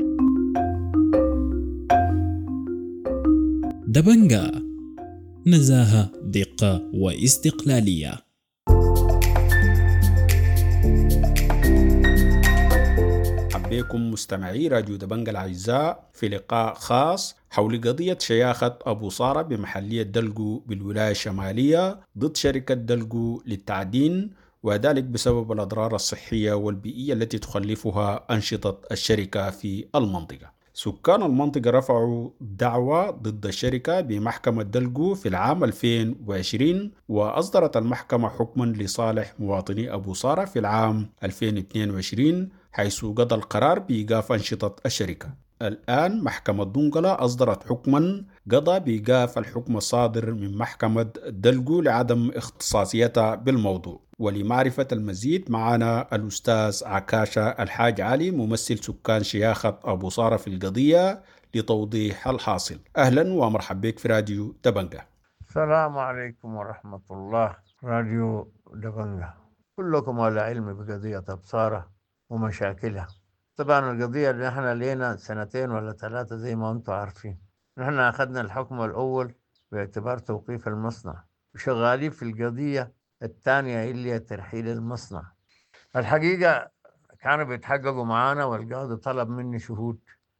دبنجا، نزاهة، دقة واستقلالية. بكم مستمعي راديو دبنجا الأعزاء في لقاء خاص حول قضية شياخة أبو صارة بمحلية دلقو بالولاية الشمالية ضد شركة دلقو للتعدين، وذلك بسبب الأضرار الصحية والبيئية التي تخلفها أنشطة الشركة في المنطقة. سكان المنطقة رفعوا دعوى ضد الشركة بمحكمة دلقو في العام ألفين وعشرين، وأصدرت المحكمة حكما لصالح مواطني أبو صارة في العام ألفين واثنين وعشرين، حيث قضى القرار بإيقاف أنشطة الشركة. الآن محكمة دنقلة أصدرت حكما قضى بإيقاف الحكم الصادر من محكمة دلقو لعدم اختصاصيتها بالموضوع. ولمعرفة المزيد معنا الأستاذ عكاشة الحاج علي ممثل سكان شياخة أبو صارة في القضية لتوضيح الحاصل. أهلا ومرحبا بك في راديو دبنجا. السلام عليكم ورحمة الله. راديو دبنجا كلكم على علم بقضية أبصارة ومشاكلها. طبعا القضية اللي احنا لينا سنتين ولا ثلاثة زي ما انتم عارفين. نحن أخذنا الحكم الأول باعتبار توقيف المصنع، وشغالين في القضية الثانية اللي هي ترحيل المصنع. الحقيقة كانوا بيتحققوا معانا، والقاضي طلب مني شهود،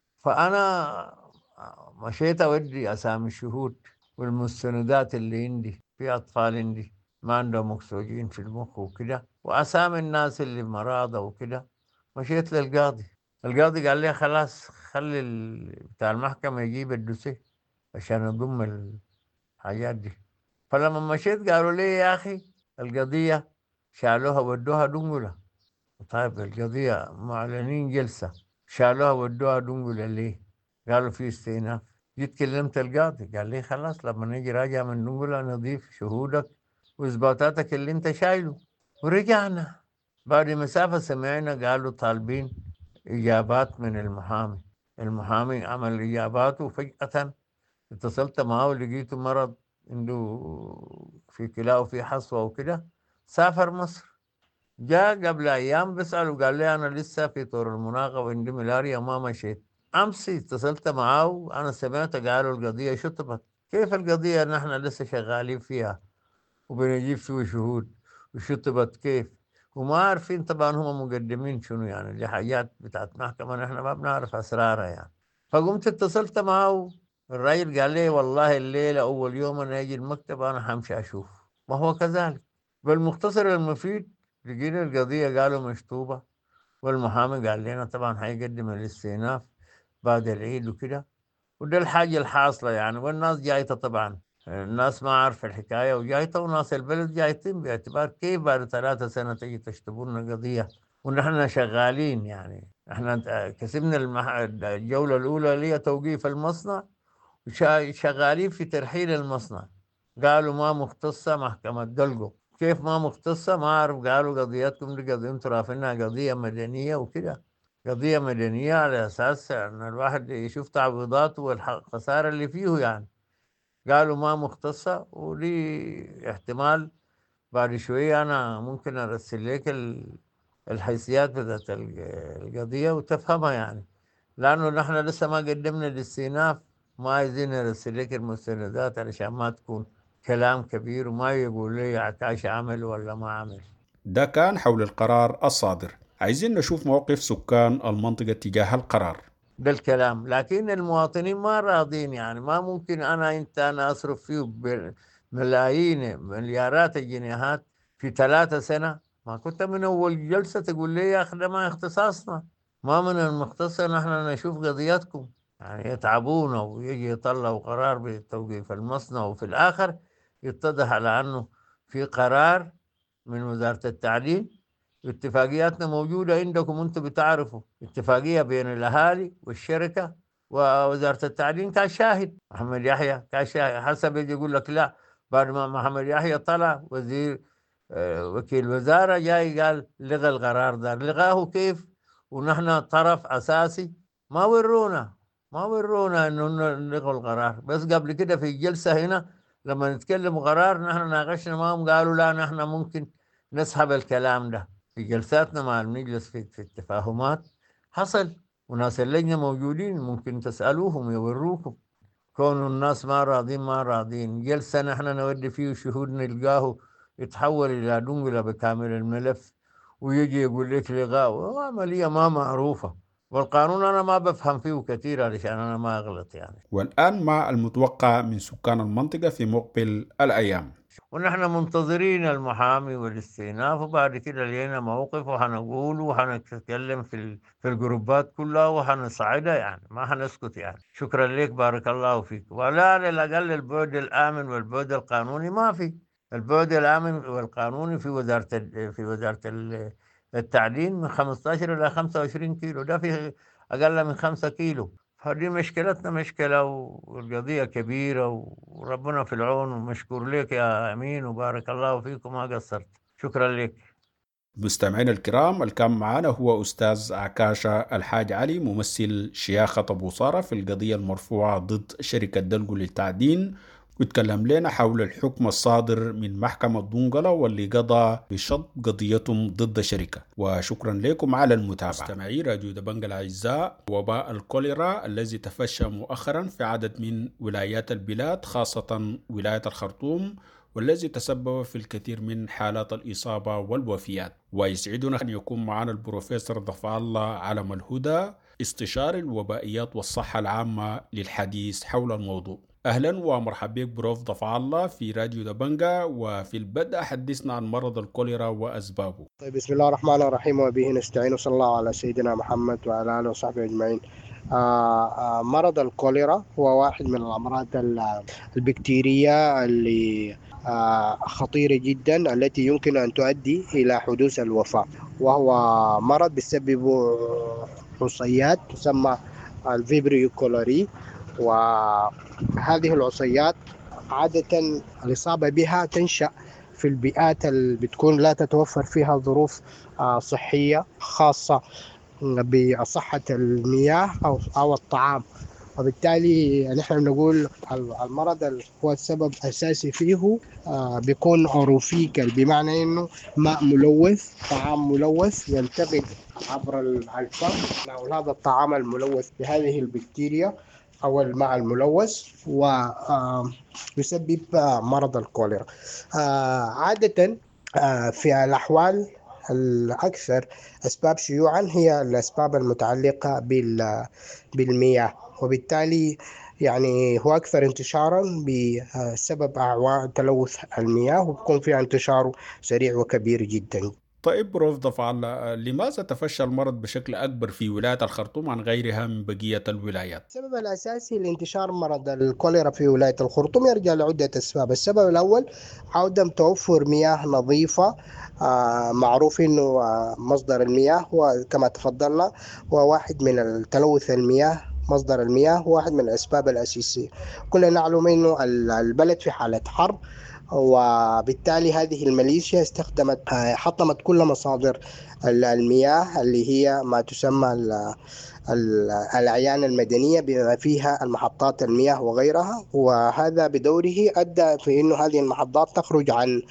فأنا مشيت أودي أسامي الشهود والمستندات اللي عندي. في أطفال عندي ما عندهم أكسجين في المخ وكده، وأسامي الناس اللي مرضى وكده. مشيت للقاضي، القاضي قال لي خلاص خلي ال- بتاع المحكمة يجيب الدوسيه عشان يضم الحاجات دي. فلما مشيت قالوا لي يا أخي القضية شالوها ودوها دنقلة. طيب القضية معلنين جلسة، شالوها ودوها دنقلة ليه؟ قالوا في استئناف. جيت كلمت القاضي قال لي خلاص لما نيجي راجع من دنقلة نضيف شهودك وإثباتاتك اللي أنت شايله. ورجعنا بعد مسافة سمعنا قالوا طالبين إجابات من المحامي. المحامي عمل إجاباته، وفجأة اتصلت معه ولقيته مرض عنده في كلاه وفي حصوة وكده، سافر مصر. جاء قبل أيام بسأله قال لي أنا لسه في طور المناقة وعندي ملاريا وما مشيت. أمس اتصلت معاه، أنا سمعت قالوا القضية شطبت. كيف القضية نحن لسه شغالين فيها وبنجيب فيه شهود وشطبت كيف؟ وما عارفين طبعا هم مقدمين شنو، يعني دي حاجات بتاعت محكمة نحن ما بنعرف أسرارها يعني. فقمت اتصلت معه، الراجل قال لي والله الليلة أول يوم أنا أجي المكتب أنا حمشي أشوف. ما هو كذلك. بالمختصر المفيد لقينا القضية قالوا مشطوبة، والمحامي قال لنا طبعا حيقدم الاستئناف بعد العيد وكده، وده الحاجة الحاصلة يعني. والناس جايته طبعا، الناس ما عارفة الحكاية وجايته، وناس البلد جايتين باعتبار كيف بعد ثلاثة سنة تجي تشتبونا قضية ونحن شغالين. يعني احنا كسبنا المح... الجولة الأولى اللي هي توقيف المصنع، وشغالين في ترحيل المصنع. قالوا ما مختصة محكمة دلقو. كيف ما مختصة؟ ما أعرف. قالوا قضيتكم دي قضية انتوا رافعينها قضية مدنية وكده، قضية مدنية على أساس أن الواحد يشوف تعويضاته والخسارة اللي فيه يعني. قالوا ما مختصة، ولي احتمال بعد شوية أنا ممكن أرسل لك الحيثيات بتاعت القضية وتفهمها يعني، لأنه نحن لسه ما قدمنا الاستئناف، ما عايزين نرسل لك المستندات علشان ما تكون كلام كبير وما يقول لي عكاش عمل ولا ما عمل. ده كان حول القرار الصادر. عايزين نشوف موقف سكان المنطقة تجاه القرار ده الكلام، لكن المواطنين ما راضين. يعني ما ممكن أنا أنت أنا أصرف فيه ملايين مليارات الجنيهات في ثلاثة سنة. ما كنت من أول جلسة تقول لي يا أخي ده ما اختصاصنا، ما من المختص نحن نشوف قضياتكم. يعني يتعبونا ويجي يطلعوا قرار بتوقيف المصنع، وفي الآخر يتضح على أنه في قرار من وزارة التعدين. اتفاقياتنا موجودة عندكم، انتم بتعرفوا اتفاقية بين الأهالي والشركة ووزارة التعدين كشاهد. محمد يحيى كشاهد، حسب يجي يقول لك لا، بعد ما محمد يحيى طلع وزير اه وكيل وزارة جاي قال لغى القرار ده. لغاه كيف ونحن طرف أساسي؟ ما ورونا ما ورونا انه لغوا القرار. بس قبل كده في الجلسة هنا لما نتكلم قرار نحن ناقشنا معهم، قالوا لا نحن ممكن نسحب الكلام ده. في جلساتنا مع المجلس في, في التفاهمات حصل، وناس اللجنة موجودين ممكن تسألوهم يوروكم. كونوا الناس ما راضين ما راضين، جلسة نحن نودي فيه شهود نلقاه يتحول إلى دنقلة بكامل الملف، ويجي يقول لك لغاء، عملية ما معروفة. والقانون أنا ما بفهم فيه كثير علشان أنا ما أغلط يعني. والآن ما المتوقع من سكان المنطقة في مقبل الأيام؟ ونحن منتظرين المحامي والاستئناف، وبعد كده لينا موقف وحنقول وحنتكلم في في الجروبات كلها وحنصعدها يعني، ما حنسكت يعني. شكرا لك، بارك الله فيك. ولا على الأقل البعد الآمن والبعد القانوني ما في. البعد الآمن والقانوني في وزارة في وزارة التعدين من خمسة عشر إلى خمسة وعشرين كيلو، ده في أقل من خمسة كيلو. هذه مشكلتنا مشكلة، والقضية كبيرة، وربنا في العون. ومشكور لك يا أمين، وبارك الله فيكم ما قصرت. شكرا لك. مستمعينا الكرام، الكام معنا هو أستاذ عكاشة الحاج علي، ممثل شياخة أبو صارة في القضية المرفوعة ضد شركة دلقو للتعدين، ويتكلم لنا حول الحكم الصادر من محكمة دنقلة واللي قضى بشط قضيتهم ضد الشركة. وشكرا لكم على المتابعة. مستمعي راديو دبنجة الأعزاء، وباء الكوليرا الذي تفشى مؤخرا في عدد من ولايات البلاد خاصة ولاية الخرطوم، والذي تسبب في الكثير من حالات الإصابة والوفيات. ويسعدنا أن يكون معنا البروفيسور ضفاء الله علم الهدى، استشاري الوبائيات والصحة العامة، للحديث حول الموضوع. أهلا ومرحبا بك بروف ضفاء الله في راديو دبنجة. وفي البدء حدثنا عن مرض الكوليرا وأسبابه. طيب، بسم الله الرحمن الرحيم، وبه نستعين، وصلى الله على سيدنا محمد وعلى آله وصحبه أجمعين. آآ آآ مرض الكوليرا هو واحد من الأمراض البكتيرية اللي خطيرة جدا التي يمكن أن تؤدي إلى حدوث الوفاة، وهو مرض بيسبب عصيات تسمى الفيبريو كوليري. وهذه العصيات عادة الإصابة بها تنشأ في البيئات اللي بتكون لا تتوفر فيها ظروف صحية خاصة بصحة المياه أو أو الطعام وبالتالي نحن بنقول المرض هو السبب الأساسي فيه بيكون أوروفيكال، بمعنى إنه ماء ملوث، طعام ملوث ينتقل عبر الفم، وهذا الطعام الملوث بهذه البكتيريا أو الماء الملوث ويسبب مرض الكوليرا. عادة في الأحوال الأكثر أسباب شيوعا هي الأسباب المتعلقة بالمياه، وبالتالي يعني هو أكثر انتشارا بسبب أعوان تلوث المياه، وبيكون فيها انتشاره سريع وكبير جدا. طيب بروف ضفعل، لماذا تفشى المرض بشكل أكبر في ولاية الخرطوم عن غيرها من بقية الولايات؟ السبب الأساسي لانتشار مرض الكوليرا في ولاية الخرطوم يرجع لعدة أسباب. السبب الأول عدم توفر مياه نظيفة. آه معروف إنه آه مصدر المياه هو كما تفضلنا هو واحد من التلوث المياه، مصدر المياه هو واحد من الأسباب الأساسية. كلنا نعلم إنه البلد في حالة حرب، وبالتالي هذه الميليشيا استخدمت حطمت كل مصادر المياه اللي هي ما تسمى الأعيان المدنية بما فيها المحطات المياه وغيرها، وهذا بدوره أدى في أنه هذه المحطات تخرج عن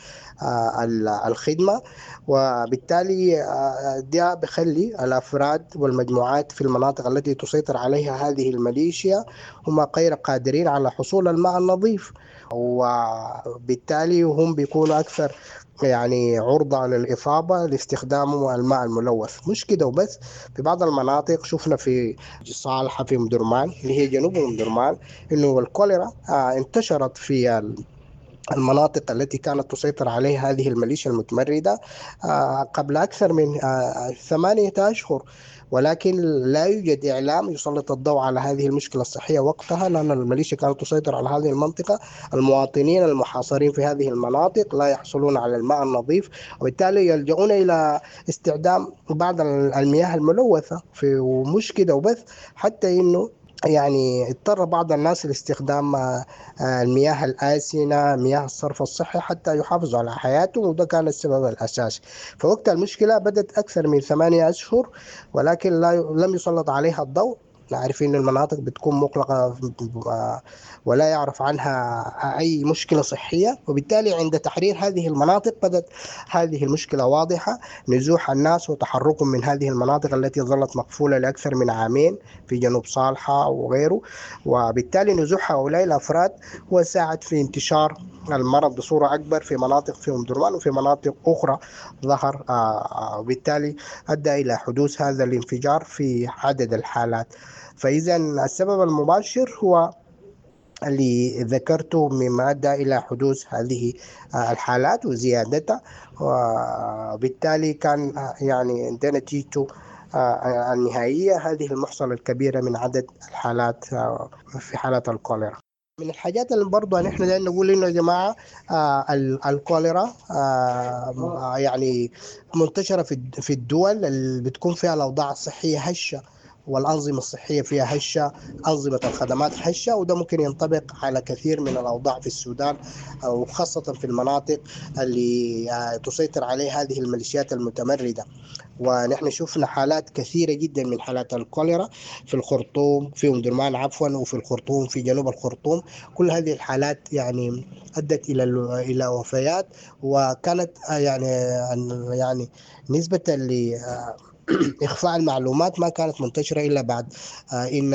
الخدمة، وبالتالي ده بخلي الأفراد والمجموعات في المناطق التي تسيطر عليها هذه الميليشيا هم غير قادرين على حصول الماء النظيف، وبالتالي هم بيكونوا أكثر يعني عرضة للإصابة لاستخدام الماء الملوث. مش كده وبس، في بعض المناطق شفنا في صالحة في مدرمان اللي هي جنوب مدرمان إنه الكوليرا انتشرت في المناطق التي كانت تسيطر عليها هذه الميليشيا المتمردة قبل أكثر من ثمانية أشهر، ولكن لا يوجد إعلام يسلط الضوء على هذه المشكلة الصحية وقتها، لأن الميليشيا كانت تسيطر على هذه المنطقة. المواطنين المحاصرين في هذه المناطق لا يحصلون على الماء النظيف، وبالتالي يلجؤون إلى استخدام بعض المياه الملوثة. ومش كده وبس، حتى إنه يعني اضطر بعض الناس لاستخدام المياه الآسنة، مياه الصرف الصحي، حتى يحافظوا على حياتهم، وده كان السبب الأساسي. فوقت المشكلة بدأت أكثر من ثمانية أشهر، ولكن لا لم يسلط عليها الضوء. عارفين إن المناطق بتكون مغلقة ولا يعرف عنها أي مشكلة صحية، وبالتالي عند تحرير هذه المناطق بدأت هذه المشكلة واضحة، نزوح الناس وتحركهم من هذه المناطق التي ظلت مقفولة لأكثر من عامين في جنوب صالحة وغيره، وبالتالي نزوح هؤلاء الأفراد هو ساعد في انتشار المرض بصورة أكبر في مناطق في أم درمان وفي مناطق أخرى ظهر، وبالتالي أدى إلى حدوث هذا الانفجار في عدد الحالات. فإذا السبب المباشر هو اللي ذكرته مما أدى إلى حدوث هذه الحالات وزيادتها، وبالتالي كان يعني ده نتيجته النهائية هذه المحصلة الكبيرة من عدد الحالات في حالة الكوليرا. من الحاجات اللي برضو نحن دائما نقول إنه يا جماعة آه الكوليرا آه يعني منتشرة في في الدول اللي بتكون فيها الأوضاع الصحية هشة والأنظمة الصحية فيها هشة، أنظمة الخدمات هشة، وده ممكن ينطبق على كثير من الأوضاع في السودان، وخاصة في المناطق اللي تسيطر عليها هذه الميليشيات المتمردة. ونحن شفنا حالات كثيرة جدا من حالات الكوليرا في الخرطوم، في أم درمان عفوا، وفي الخرطوم في جنوب الخرطوم. كل هذه الحالات يعني أدت إلى إلى وفيات، وكانت يعني يعني نسبة ل إخفاء المعلومات ما كانت منتشرة إلا بعد إن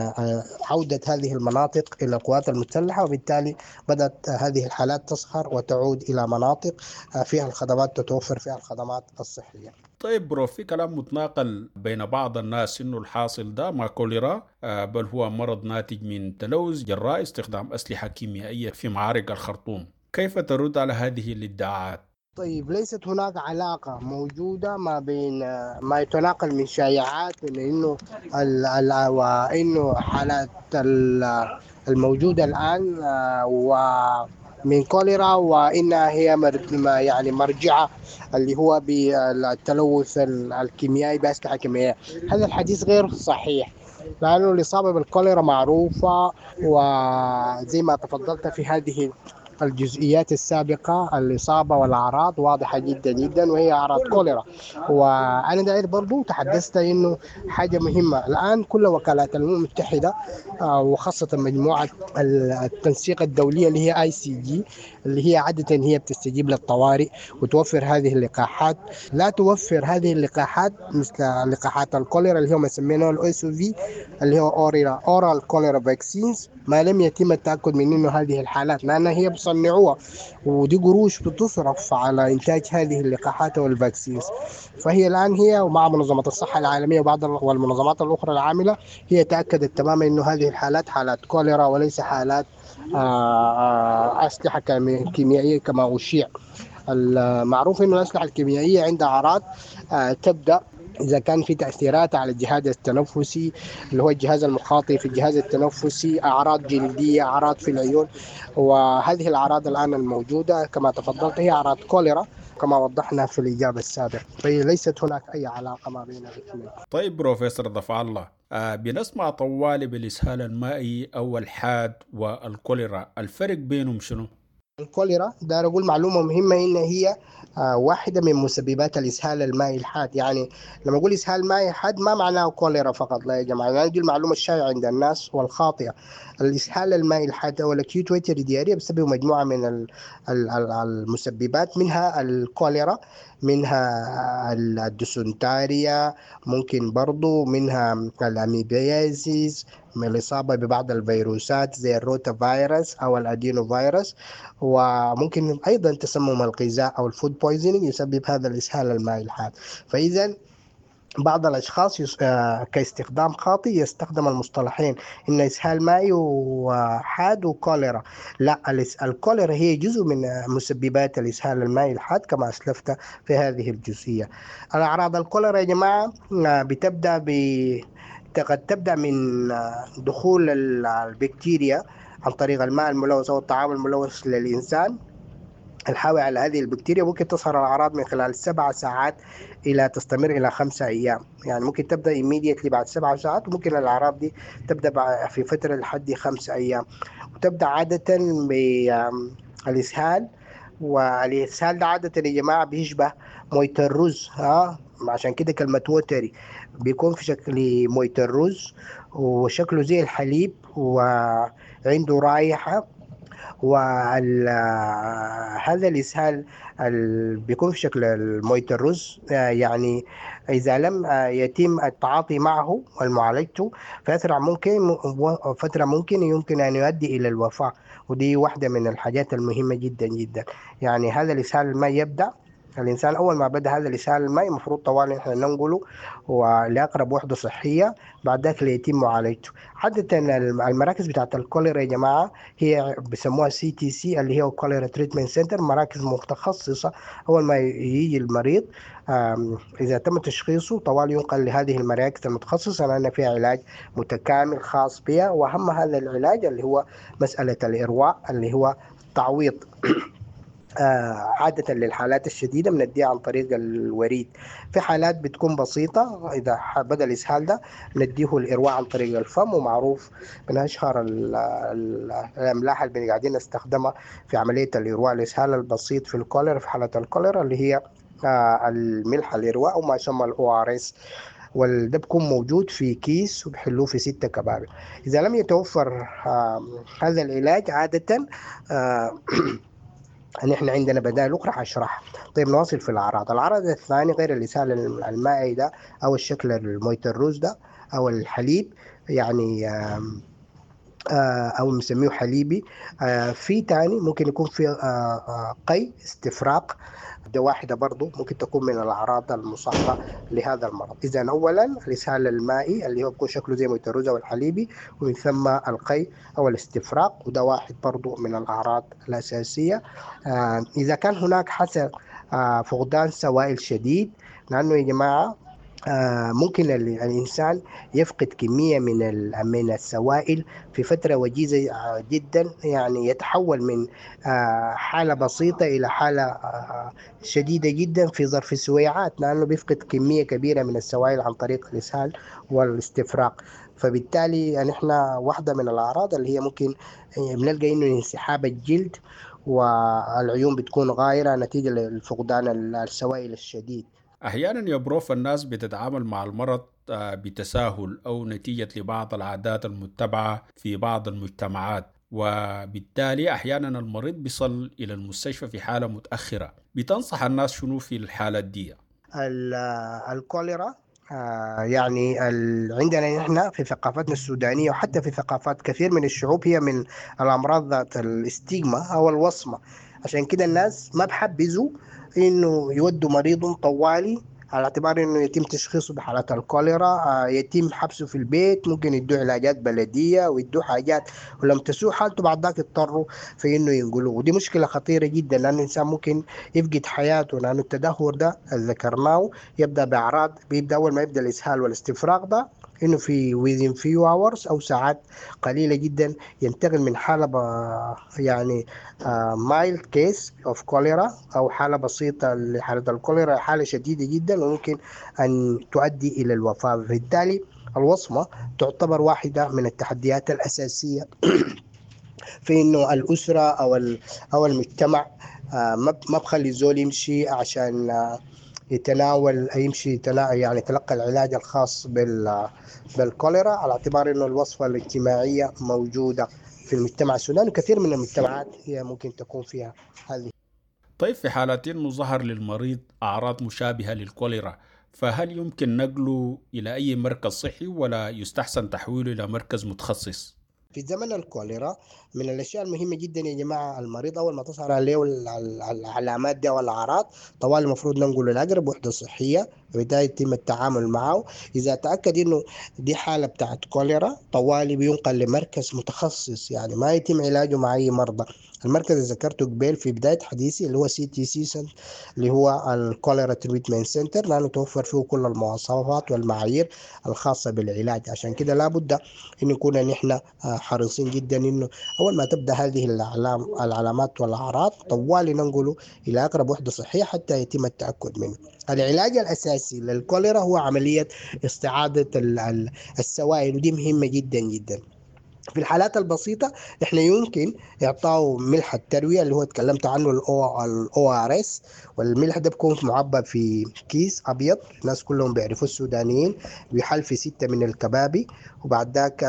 عودة هذه المناطق إلى القوات المسلحة، وبالتالي بدأت هذه الحالات تصهر وتعود إلى مناطق فيها الخدمات تتوفر فيها الخدمات الصحية. طيب برو، في كلام متناقل بين بعض الناس إنه الحاصل ده ما كوليرا بل هو مرض ناتج من تلوث جراء استخدام أسلحة كيميائية في معارك الخرطوم، كيف ترد على هذه الادعاءات؟ طيب، ليست هناك علاقة موجودة ما بين ما يتناقل من شائعات من إنه وإنه حالات الموجودة الآن ومن كوليرا وإنها هي يعني مرجعة اللي هو بالتلوث الكيميائي بأسلحة كيميائية. هذا الحديث غير صحيح، لأنه الإصابة بالكوليرا معروفة، وزي ما تفضلت في هذه الجزئيات السابقة الإصابة والأعراض واضحة جدا جدا، وهي أعراض كوليرا. وأنا داير برضو تحدثت إنه حاجة مهمة الآن كل وكالات الأمم المتحدة وخاصة مجموعة التنسيق الدولية اللي هي آي سي جي، اللي هي عادة هي بتستجيب للطوارئ وتوفر هذه اللقاحات، لا توفر هذه اللقاحات مثل لقاحات الكوليرا اللي هو مسمينه الأو إس في اللي هو أورال كوليرا فاكسينز، ما لم يتم التأكد من إنه هذه الحالات، لأن هي بصنعوها ودي قروش بتصرف على إنتاج هذه اللقاحات والفاكسينز. فهي الآن هي ومع منظمة الصحة العالمية وبعض والمنظمات الأخرى العاملة هي تأكدت تماما إنه هذه الحالات حالات كوليرا وليس حالات أسلحة كيميائية كما أشيع. المعروف إنه الأسلحة الكيميائية عندها أعراض تبدأ إذا كان في تأثيرات على الجهاز التنفسي اللي هو الجهاز المخاطي في الجهاز التنفسي، أعراض جلدية، أعراض في العيون، وهذه الأعراض الآن الموجودة كما تفضلت هي أعراض كوليرا كما وضحنا في الإجابة السابقة، فهي ليست هناك أي علاقة ما بين الاثنين. طيب بروفيسور ضفع الله، آه بنسمع طوالي بالإسهال المائي أو الحاد والكوليرا، الفرق بينهم شنو؟ الكوليرا دار أقول معلومة مهمة إن هي واحدة من مسببات الإسهال المائي الحاد. يعني لما أقول إسهال مائي حاد ما معناه كوليرا فقط، لا يا جماعة، يعني دي المعلومة الشائعة عند الناس والخاطئة. الإسهال المائي الحاد أو الأكيوت ويتري دياريا بسبب مجموعة من المسببات، منها الكوليرا، منها الديسنتاريا، ممكن برضو منها الأميبيازيس، من الإصابة ببعض الفيروسات زي الروتا فيروس أو الأدينو فيروس، وممكن أيضا تسمم الغذاء أو الفود بويزنينج يسبب هذا الإسهال المائي الحاد. فإذا بعض الأشخاص يس... آه... كاستخدام خاطئ يستخدم المصطلحين إن إسهال مائي وحاد وكوليرا. لا، الكوليرا هي جزء من مسببات الإسهال المائي الحاد كما أسلفت في هذه الجزئية. الأعراض الكوليرا يا جماعة بتبدأ ب قد تبدأ من دخول البكتيريا عن طريق الماء الملوث أو الطعام الملوث للإنسان الحاوي على هذه البكتيريا. ممكن تظهر الأعراض من خلال سبع ساعات إلى تستمر إلى خمسة أيام، يعني ممكن تبدأ immediately بعد سبع ساعات، وممكن الأعراض دي تبدأ في فترة لحد خمسة أيام، وتبدأ عادة بالإسهال. والإسهال ده عادة يا جماعة بيشبه موية الرز، ها عشان كده كلمة ووتري بيكون في شكل موية الرز وشكله زي الحليب وعنده رائحة. وهذا الإسهال بيكون في شكل موية الرز، يعني إذا لم يتم التعاطي معه والمعالجته فترة ممكن فترة ممكن يمكن أن يؤدي إلى الوفاة، ودي واحدة من الحاجات المهمة جدا جدا. يعني هذا الإسهال ما يبدأ الإنسان أول ما بدأ هذا الإسهال المائي المفروض طوال إحنا ننقله ولأقرب وحدة صحية، بعد ذلك يتم معالجته. عادة المراكز بتاعت الكوليرا يا جماعة هي بسموها سي تي سي اللي هي كوليرا تريتمنت سنتر، مراكز متخصصة. أول ما يجي المريض إذا تم تشخيصه طوال ينقل لهذه المراكز المتخصصة لأن فيها علاج متكامل خاص بها، وأهم هذا العلاج اللي هو مسألة الإرواء اللي هو تعويض. آه عادة للحالات الشديدة بنديها عن طريق الوريد. في حالات بتكون بسيطة إذا بدأ الإسهال ده نديه الإرواء عن طريق الفم، ومعروف من أشهر الأملاح اللي قاعدين نستخدمها في عملية الإرواء الإسهال البسيط في الكوليرا في حالة الكوليرا اللي هي آه الملح الإرواء وما يسمى الأو آر إس، والده بيكون موجود في كيس وبحلوه في ستة كبابل. إذا لم يتوفر آه هذا العلاج عادة آه أن إحنا عندنا بدائل أخرى هشرحها. طيب نواصل في الأعراض. العرض الثاني غير الإسهال المائي ده أو الشكل الموية الرز ده أو الحليب، يعني أو نسميه حليبي. في تاني ممكن يكون في قي استفراق، ده واحدة برضو ممكن تكون من الأعراض المصاحبة لهذا المرض. إذن أولا الإسهال المائي اللي هو بيكون شكله زي موية الرز أو الحليبي، ومن ثم القي أو الاستفراق، وده واحد برضو من الأعراض الأساسية. آه إذا كان هناك حسب آه فقدان سوائل شديد، لأنه يا جماعة آه ممكن الإنسان يفقد كمية من من السوائل في فترة وجيزة جدا، يعني يتحول من آه حالة بسيطة إلى حالة آه شديدة جدا في ظرف سويعات، لأنه بيفقد كمية كبيرة من السوائل عن طريق الإسهال والاستفراق. فبالتالي نحن واحدة من الأعراض اللي هي ممكن بنلقى إنه انسحاب الجلد والعيون بتكون غائرة نتيجة لفقدان السوائل الشديد. أحيانا يا بروف الناس بتتعامل مع المرض آه، بتساهل أو نتيجة لبعض العادات المتبعة في بعض المجتمعات، وبالتالي أحيانا المريض بيصل إلى المستشفى في حالة متأخرة. بتنصح الناس شنو في الحالات دي؟ ال- الكوليرا آه، يعني ال- عندنا نحن في ثقافتنا السودانية وحتى في ثقافات كثير من الشعوب هي من الأمراض ذات الاستيغما أو الوصمة. عشان كده الناس ما بحبذوا إنه يودوا مريض طوالي على اعتبار إنه يتم تشخيصه بحالة الكوليرا، آه، يتم حبسه في البيت، ممكن يدوا علاجات بلدية ويدوا حاجات، ولما تسوء حالته بعد ذاك يضطروا في إنه ينقلوه. ودي مشكلة خطيرة جدا لأن الإنسان ممكن يفقد حياته، لأن التدهور ده اللي ذكرناه يبدأ بأعراض، بيبدأ أول ما يبدأ الإسهال والاستفراغ ده إنه في within few hours أو ساعات قليلة جدا ينتقل من حالة ب... يعني uh, mild case of cholera أو حالة بسيطة لحالة الكوليرا حالة شديدة جدا وممكن أن تؤدي إلى الوفاة. بالتالي الوصمة تعتبر واحدة من التحديات الأساسية في إنه الأسرة أو ال- أو المجتمع آه، ما ما بخلي الزول يمشي عشان آه، يتناول يمشي يتنا- يعني يتلقى العلاج الخاص بال بالكوليرا على اعتبار إنه الوصفة الاجتماعية موجودة في المجتمع السوداني، وكثير من المجتمعات هي ممكن تكون فيها هذه. طيب في حالات إنه ظهر للمريض أعراض مشابهة للكوليرا، فهل يمكن نقله إلى أي مركز صحي ولا يستحسن تحويله إلى مركز متخصص؟ في زمن الكوليرا من الأشياء المهمة جدا يا جماعة، المريض أول ما تظهر عليه ال- ال- العلامات دي والأعراض طوال المفروض ننقله لأقرب وحدة صحية وبداية يتم التعامل معه. إذا تأكد إنه دي حالة بتاعت كوليرا طوالي بينقل لمركز متخصص، يعني ما يتم علاجه مع أي مرضى. المركز اللي ذكرته قبل في بداية حديثي اللي هو سي تي سي اللي هو الكوليرا تريتمنت سنتر، لأنه توفر فيه كل المواصفات والمعايير الخاصة بالعلاج. عشان كده لابد إن نكون نحن حريصين جدا إنه أول ما تبدأ هذه العلام العلامات والأعراض طوالي ننقله إلى أقرب وحدة صحية حتى يتم التأكد منه. العلاج الأساسي للكوليرا هو عملية استعادة ال- ال- السوائل، ودي مهمة جدا جدا. في الحالات البسيطة احنا يمكن اعطاه ملح التروية اللي هو اتكلمت عنه الاو ار اس، والملح ده بيكون معبى في كيس ابيض، الناس كلهم بيعرفوا السودانيين، بيحل في ستة من الكبابي، وبعد ذاك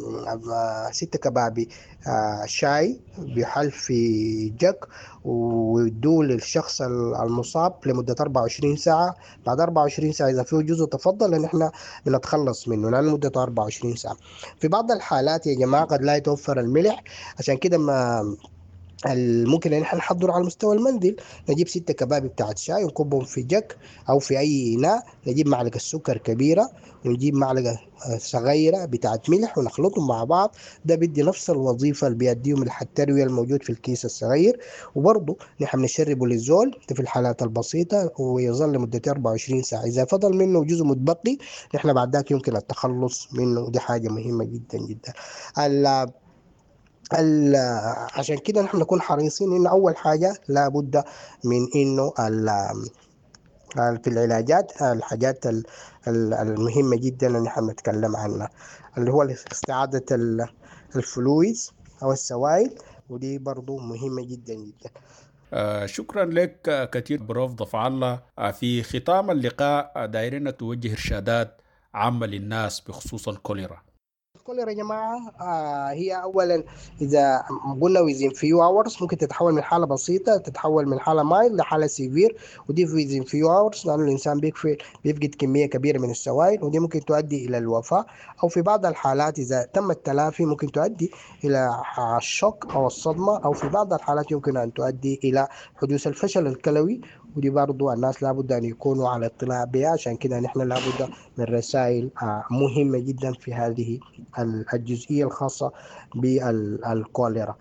ستة كبابي آه، شاي بيحل في جك ويدوه للشخص المصاب لمدة أربعة وعشرين ساعة. بعد أربعة وعشرين ساعة إذا فيه جزء تفضل لأن إحنا بنتخلص منه لأن مدته أربعة وعشرين ساعة. في بعض الحالات يا جماعة قد لا يتوفر الملح، عشان كده ما ممكن ان احنا نحضره على مستوى المنزل، نجيب ستة كباب بتاعت شاي ونكبهم في جك او في اي اناء، نجيب معلقه سكر كبيره ونجيب معلقه صغيره بتاعت ملح ونخلطهم مع بعض. ده بيدي نفس الوظيفه اللي بيديه ملح الترويه الموجود في الكيس الصغير، وبرضه نحن بنشربه للزول في الحالات البسيطه ويظل لمده أربعة وعشرين ساعه. اذا فضل منه جزء متبقي نحن بعد ذاك يمكن التخلص منه، ودي حاجه مهمه جدا جدا. عشان كده نحن نكون حريصين إن أول حاجة لابد من إنه في العلاجات الحاجات المهمة جدا اللي نحن نتكلم عنها اللي هو استعادة الفلويدز أو السوائل، ودي برضو مهمة جدا جدا. آه شكرا لك كثير بروف ضفع الله. آه في ختام اللقاء دايرين توجه إرشادات عامة للناس بخصوص الكوليرا. الكوليرا يا جماعة آه هي أولا إذا قلنا within few hours ممكن تتحول من حالة بسيطة تتحول من حالة مايل لحالة سيفير، ودي within few hours لأنه الإنسان بيكفي بيفقد كمية كبيرة من السوائل، ودي ممكن تؤدي إلى الوفاة، أو في بعض الحالات إذا تم التلافي ممكن تؤدي إلى الشوك أو الصدمة، أو في بعض الحالات يمكن أن تؤدي إلى حدوث الفشل الكلوي، ودي برضو الناس لابد أن يكونوا على اطلاع بها. عشان كده نحن لابد من رسائل مهمة جدا في هذه الجزئية الخاصة بالكوليرا.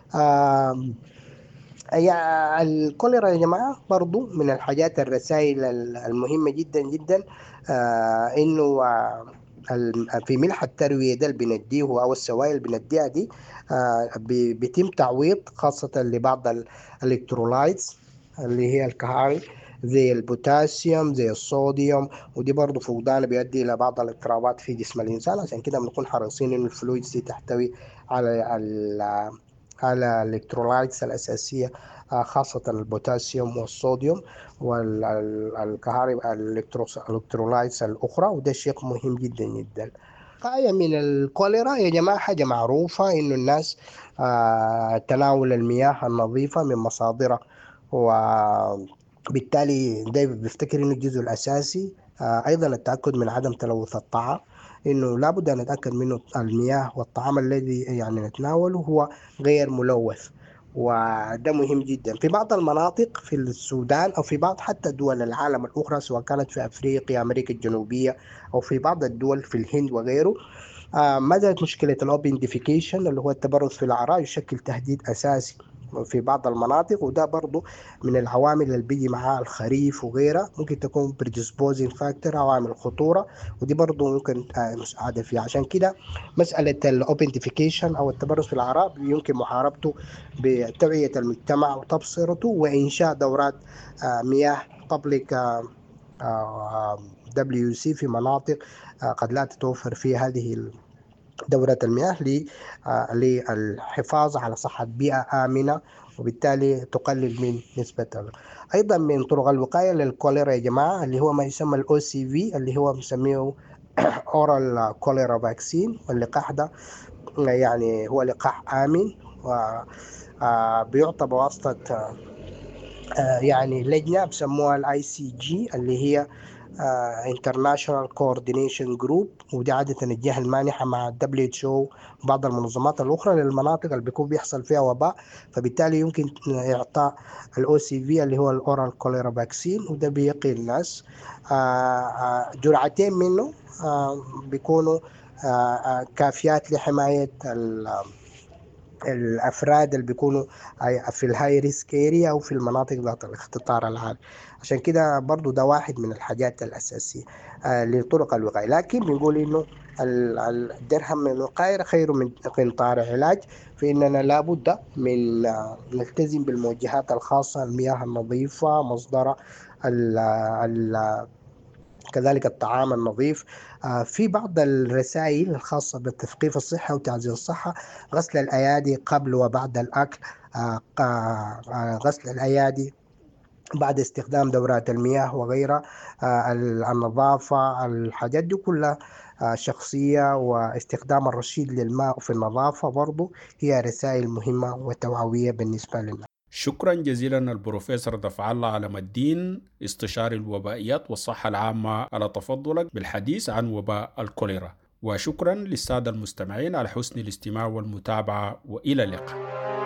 الكوليرا يا جماعة برضو من الحاجات الرسائل المهمة جدا جدا إنه في ملح التروية ده اللي بنديه أو السوائل بنديها دي بيتم تعويض خاصة لبعض الإلكترولايتس اللي هي الكهاري زي البوتاسيوم زي الصوديوم، ودي برضه فقدان بيؤدي إلى بعض الاضطرابات في جسم الإنسان. عشان كده بنكون حريصين إن الفلويدز دي تحتوي على على الإلكترولايتس الأساسية خاصة البوتاسيوم والصوديوم والكهرباء الإلكترولايتس الأخرى، وده شيء مهم جدا جدا. وقاية من الكوليرا يا جماعة حاجة معروفة إنه الناس تناول المياه النظيفة من مصادرها، وبالتالي ده بيفتكر إنه الجزء الأساسي. أيضا التأكد من عدم تلوث الطعام، إنه لابد أن نتأكد منه المياه والطعام الذي يعني نتناوله هو غير ملوث، وده مهم جدا. في بعض المناطق في السودان أو في بعض حتى دول العالم الأخرى، سواء كانت في أفريقيا أمريكا الجنوبية أو في بعض الدول في الهند وغيره، آه ما زالت مشكلة الأوبن ديفيكيشن اللي هو التبرز في الأعراء يشكل تهديد أساسي في بعض المناطق، وده برضو من العوامل اللي بيجي معها الخريف وغيرها، ممكن تكون predisposing factor عوامل خطورة، ودي برضو ممكن مساعدة فيها. عشان كده مسألة الأوبن ديفيكيشن أو التبرز في الأعراء يمكن محاربته بتوعية المجتمع وتبصرته وإنشاء دورات آه مياه public آه آه دبليو سي في مناطق آه قد لا تتوفر فيها هذه دورة المياه للحفاظ على صحة بيئة آمنة، وبالتالي تقلل من نسبة. أيضا من طرق الوقاية للكوليرا يا جماعة اللي هو ما يسمى الأو سي في اللي هو مسميه أورال كوليرا فاكسين، واللقاح ده يعني هو لقاح آمن وبيعطى بواسطة يعني لجنة بسموها الاي سي جي اللي هي International Coordination Group، ودي عادة الجهة المانحة مع دبليو اتش او وبعض المنظمات الأخرى للمناطق اللي بيكون بيحصل فيها وباء، فبالتالي يمكن إعطاء الأو سي في اللي هو الأورال كوليرا فاكسين، وده بيقي الناس جرعتين منه بيكونوا كافيات لحماية الأفراد اللي بيكونوا في الهاي ريسك اريا أو في المناطق ذات الاختطار العالي. عشان كده برضو ده واحد من الحاجات الأساسية آه لطرق الوقاية. لكن بنقول إنه الدرهم من الوقاية خير من قنطار علاج، فإننا لابد من آه نلتزم بالموجهات الخاصة، المياه النظيفة مصدر ال ال كذلك الطعام النظيف. آه في بعض الرسائل الخاصة بالتثقيف الصحة وتعزيز الصحة، غسل الأيادي قبل وبعد الأكل، آه آه غسل الأيادي بعد استخدام دورات المياه وغيرها، آه النظافة، الحاجات دي كلها آه شخصية، واستخدام الرشيد للماء في النظافة برضو هي رسائل مهمة وتوعوية بالنسبة لنا. شكرا جزيلا البروفيسور دفع الله علم الدين استشاري الوبائيات والصحة العامة على تفضلك بالحديث عن وباء الكوليرا، وشكرا للسادة المستمعين على حسن الاستماع والمتابعة، وإلى اللقاء.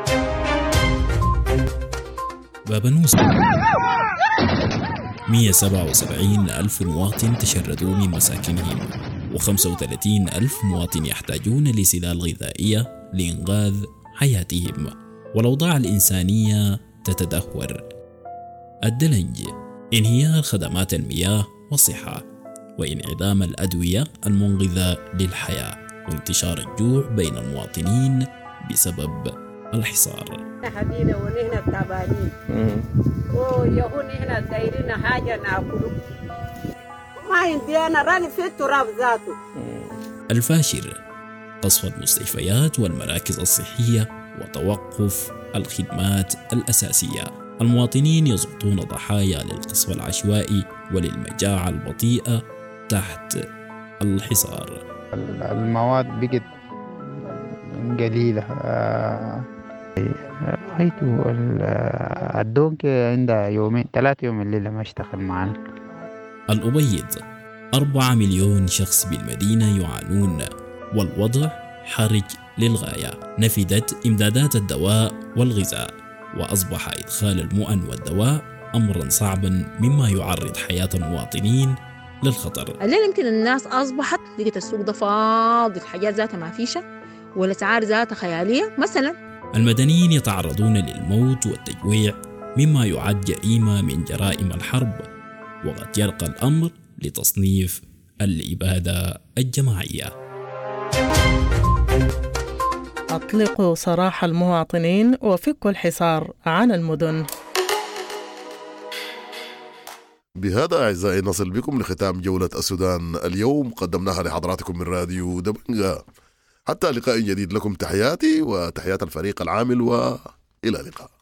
بابانوس مئة وسبعة وسبعين ألف مواطن تشردوا من مساكنهم، وخمسة وثلاثين ألف مواطن يحتاجون لسلال غذائية لإنقاذ حياتهم، والأوضاع الإنسانية تتدهور. الدلنج، انهيار خدمات المياه والصحة، وانعدام الأدوية المنقذة للحياة، وانتشار الجوع بين المواطنين بسبب الحصار. حبينا ونحن تعبانين ويهون نحن دايرين حاجة ناكله، ما عندي أنا راني في التراب ذاته. الفاشر، قصف المستشفيات والمراكز الصحية وتوقف الخدمات الأساسية. المواطنين يسقطون ضحايا للقصف العشوائي وللمجاعة البطيئة تحت الحصار. المواد بقت قليلة. رأيته الدونك عندها يومين ثلاثة يوم الليلة ما اشتغل معنا. الأبيض، أربعة مليون شخص بالمدينة يعانون، والوضع حرج للغاية. نفدت إمدادات الدواء والغذاء، وأصبح إدخال المؤن والدواء أمرا صعبا مما يعرض حياة المواطنين للخطر. الليلة يمكن الناس أصبحت لقيت السوق ده فاضي، الحاجات ذاتها ما فيشة والأسعار ذاتها خيالية. مثلا المدنيين يتعرضون للموت والتجويع مما يعد جريمة من جرائم الحرب، وقد يرقى الأمر لتصنيف الإبادة الجماعية. أطلقوا سراح المواطنين وفكوا الحصار عن المدن. بهذا أعزائي نصل بكم لختام جولة السودان اليوم، قدمناها لحضراتكم من راديو دبنجة. حتى لقاء جديد، لكم تحياتي وتحيات الفريق العامل، وإلى اللقاء.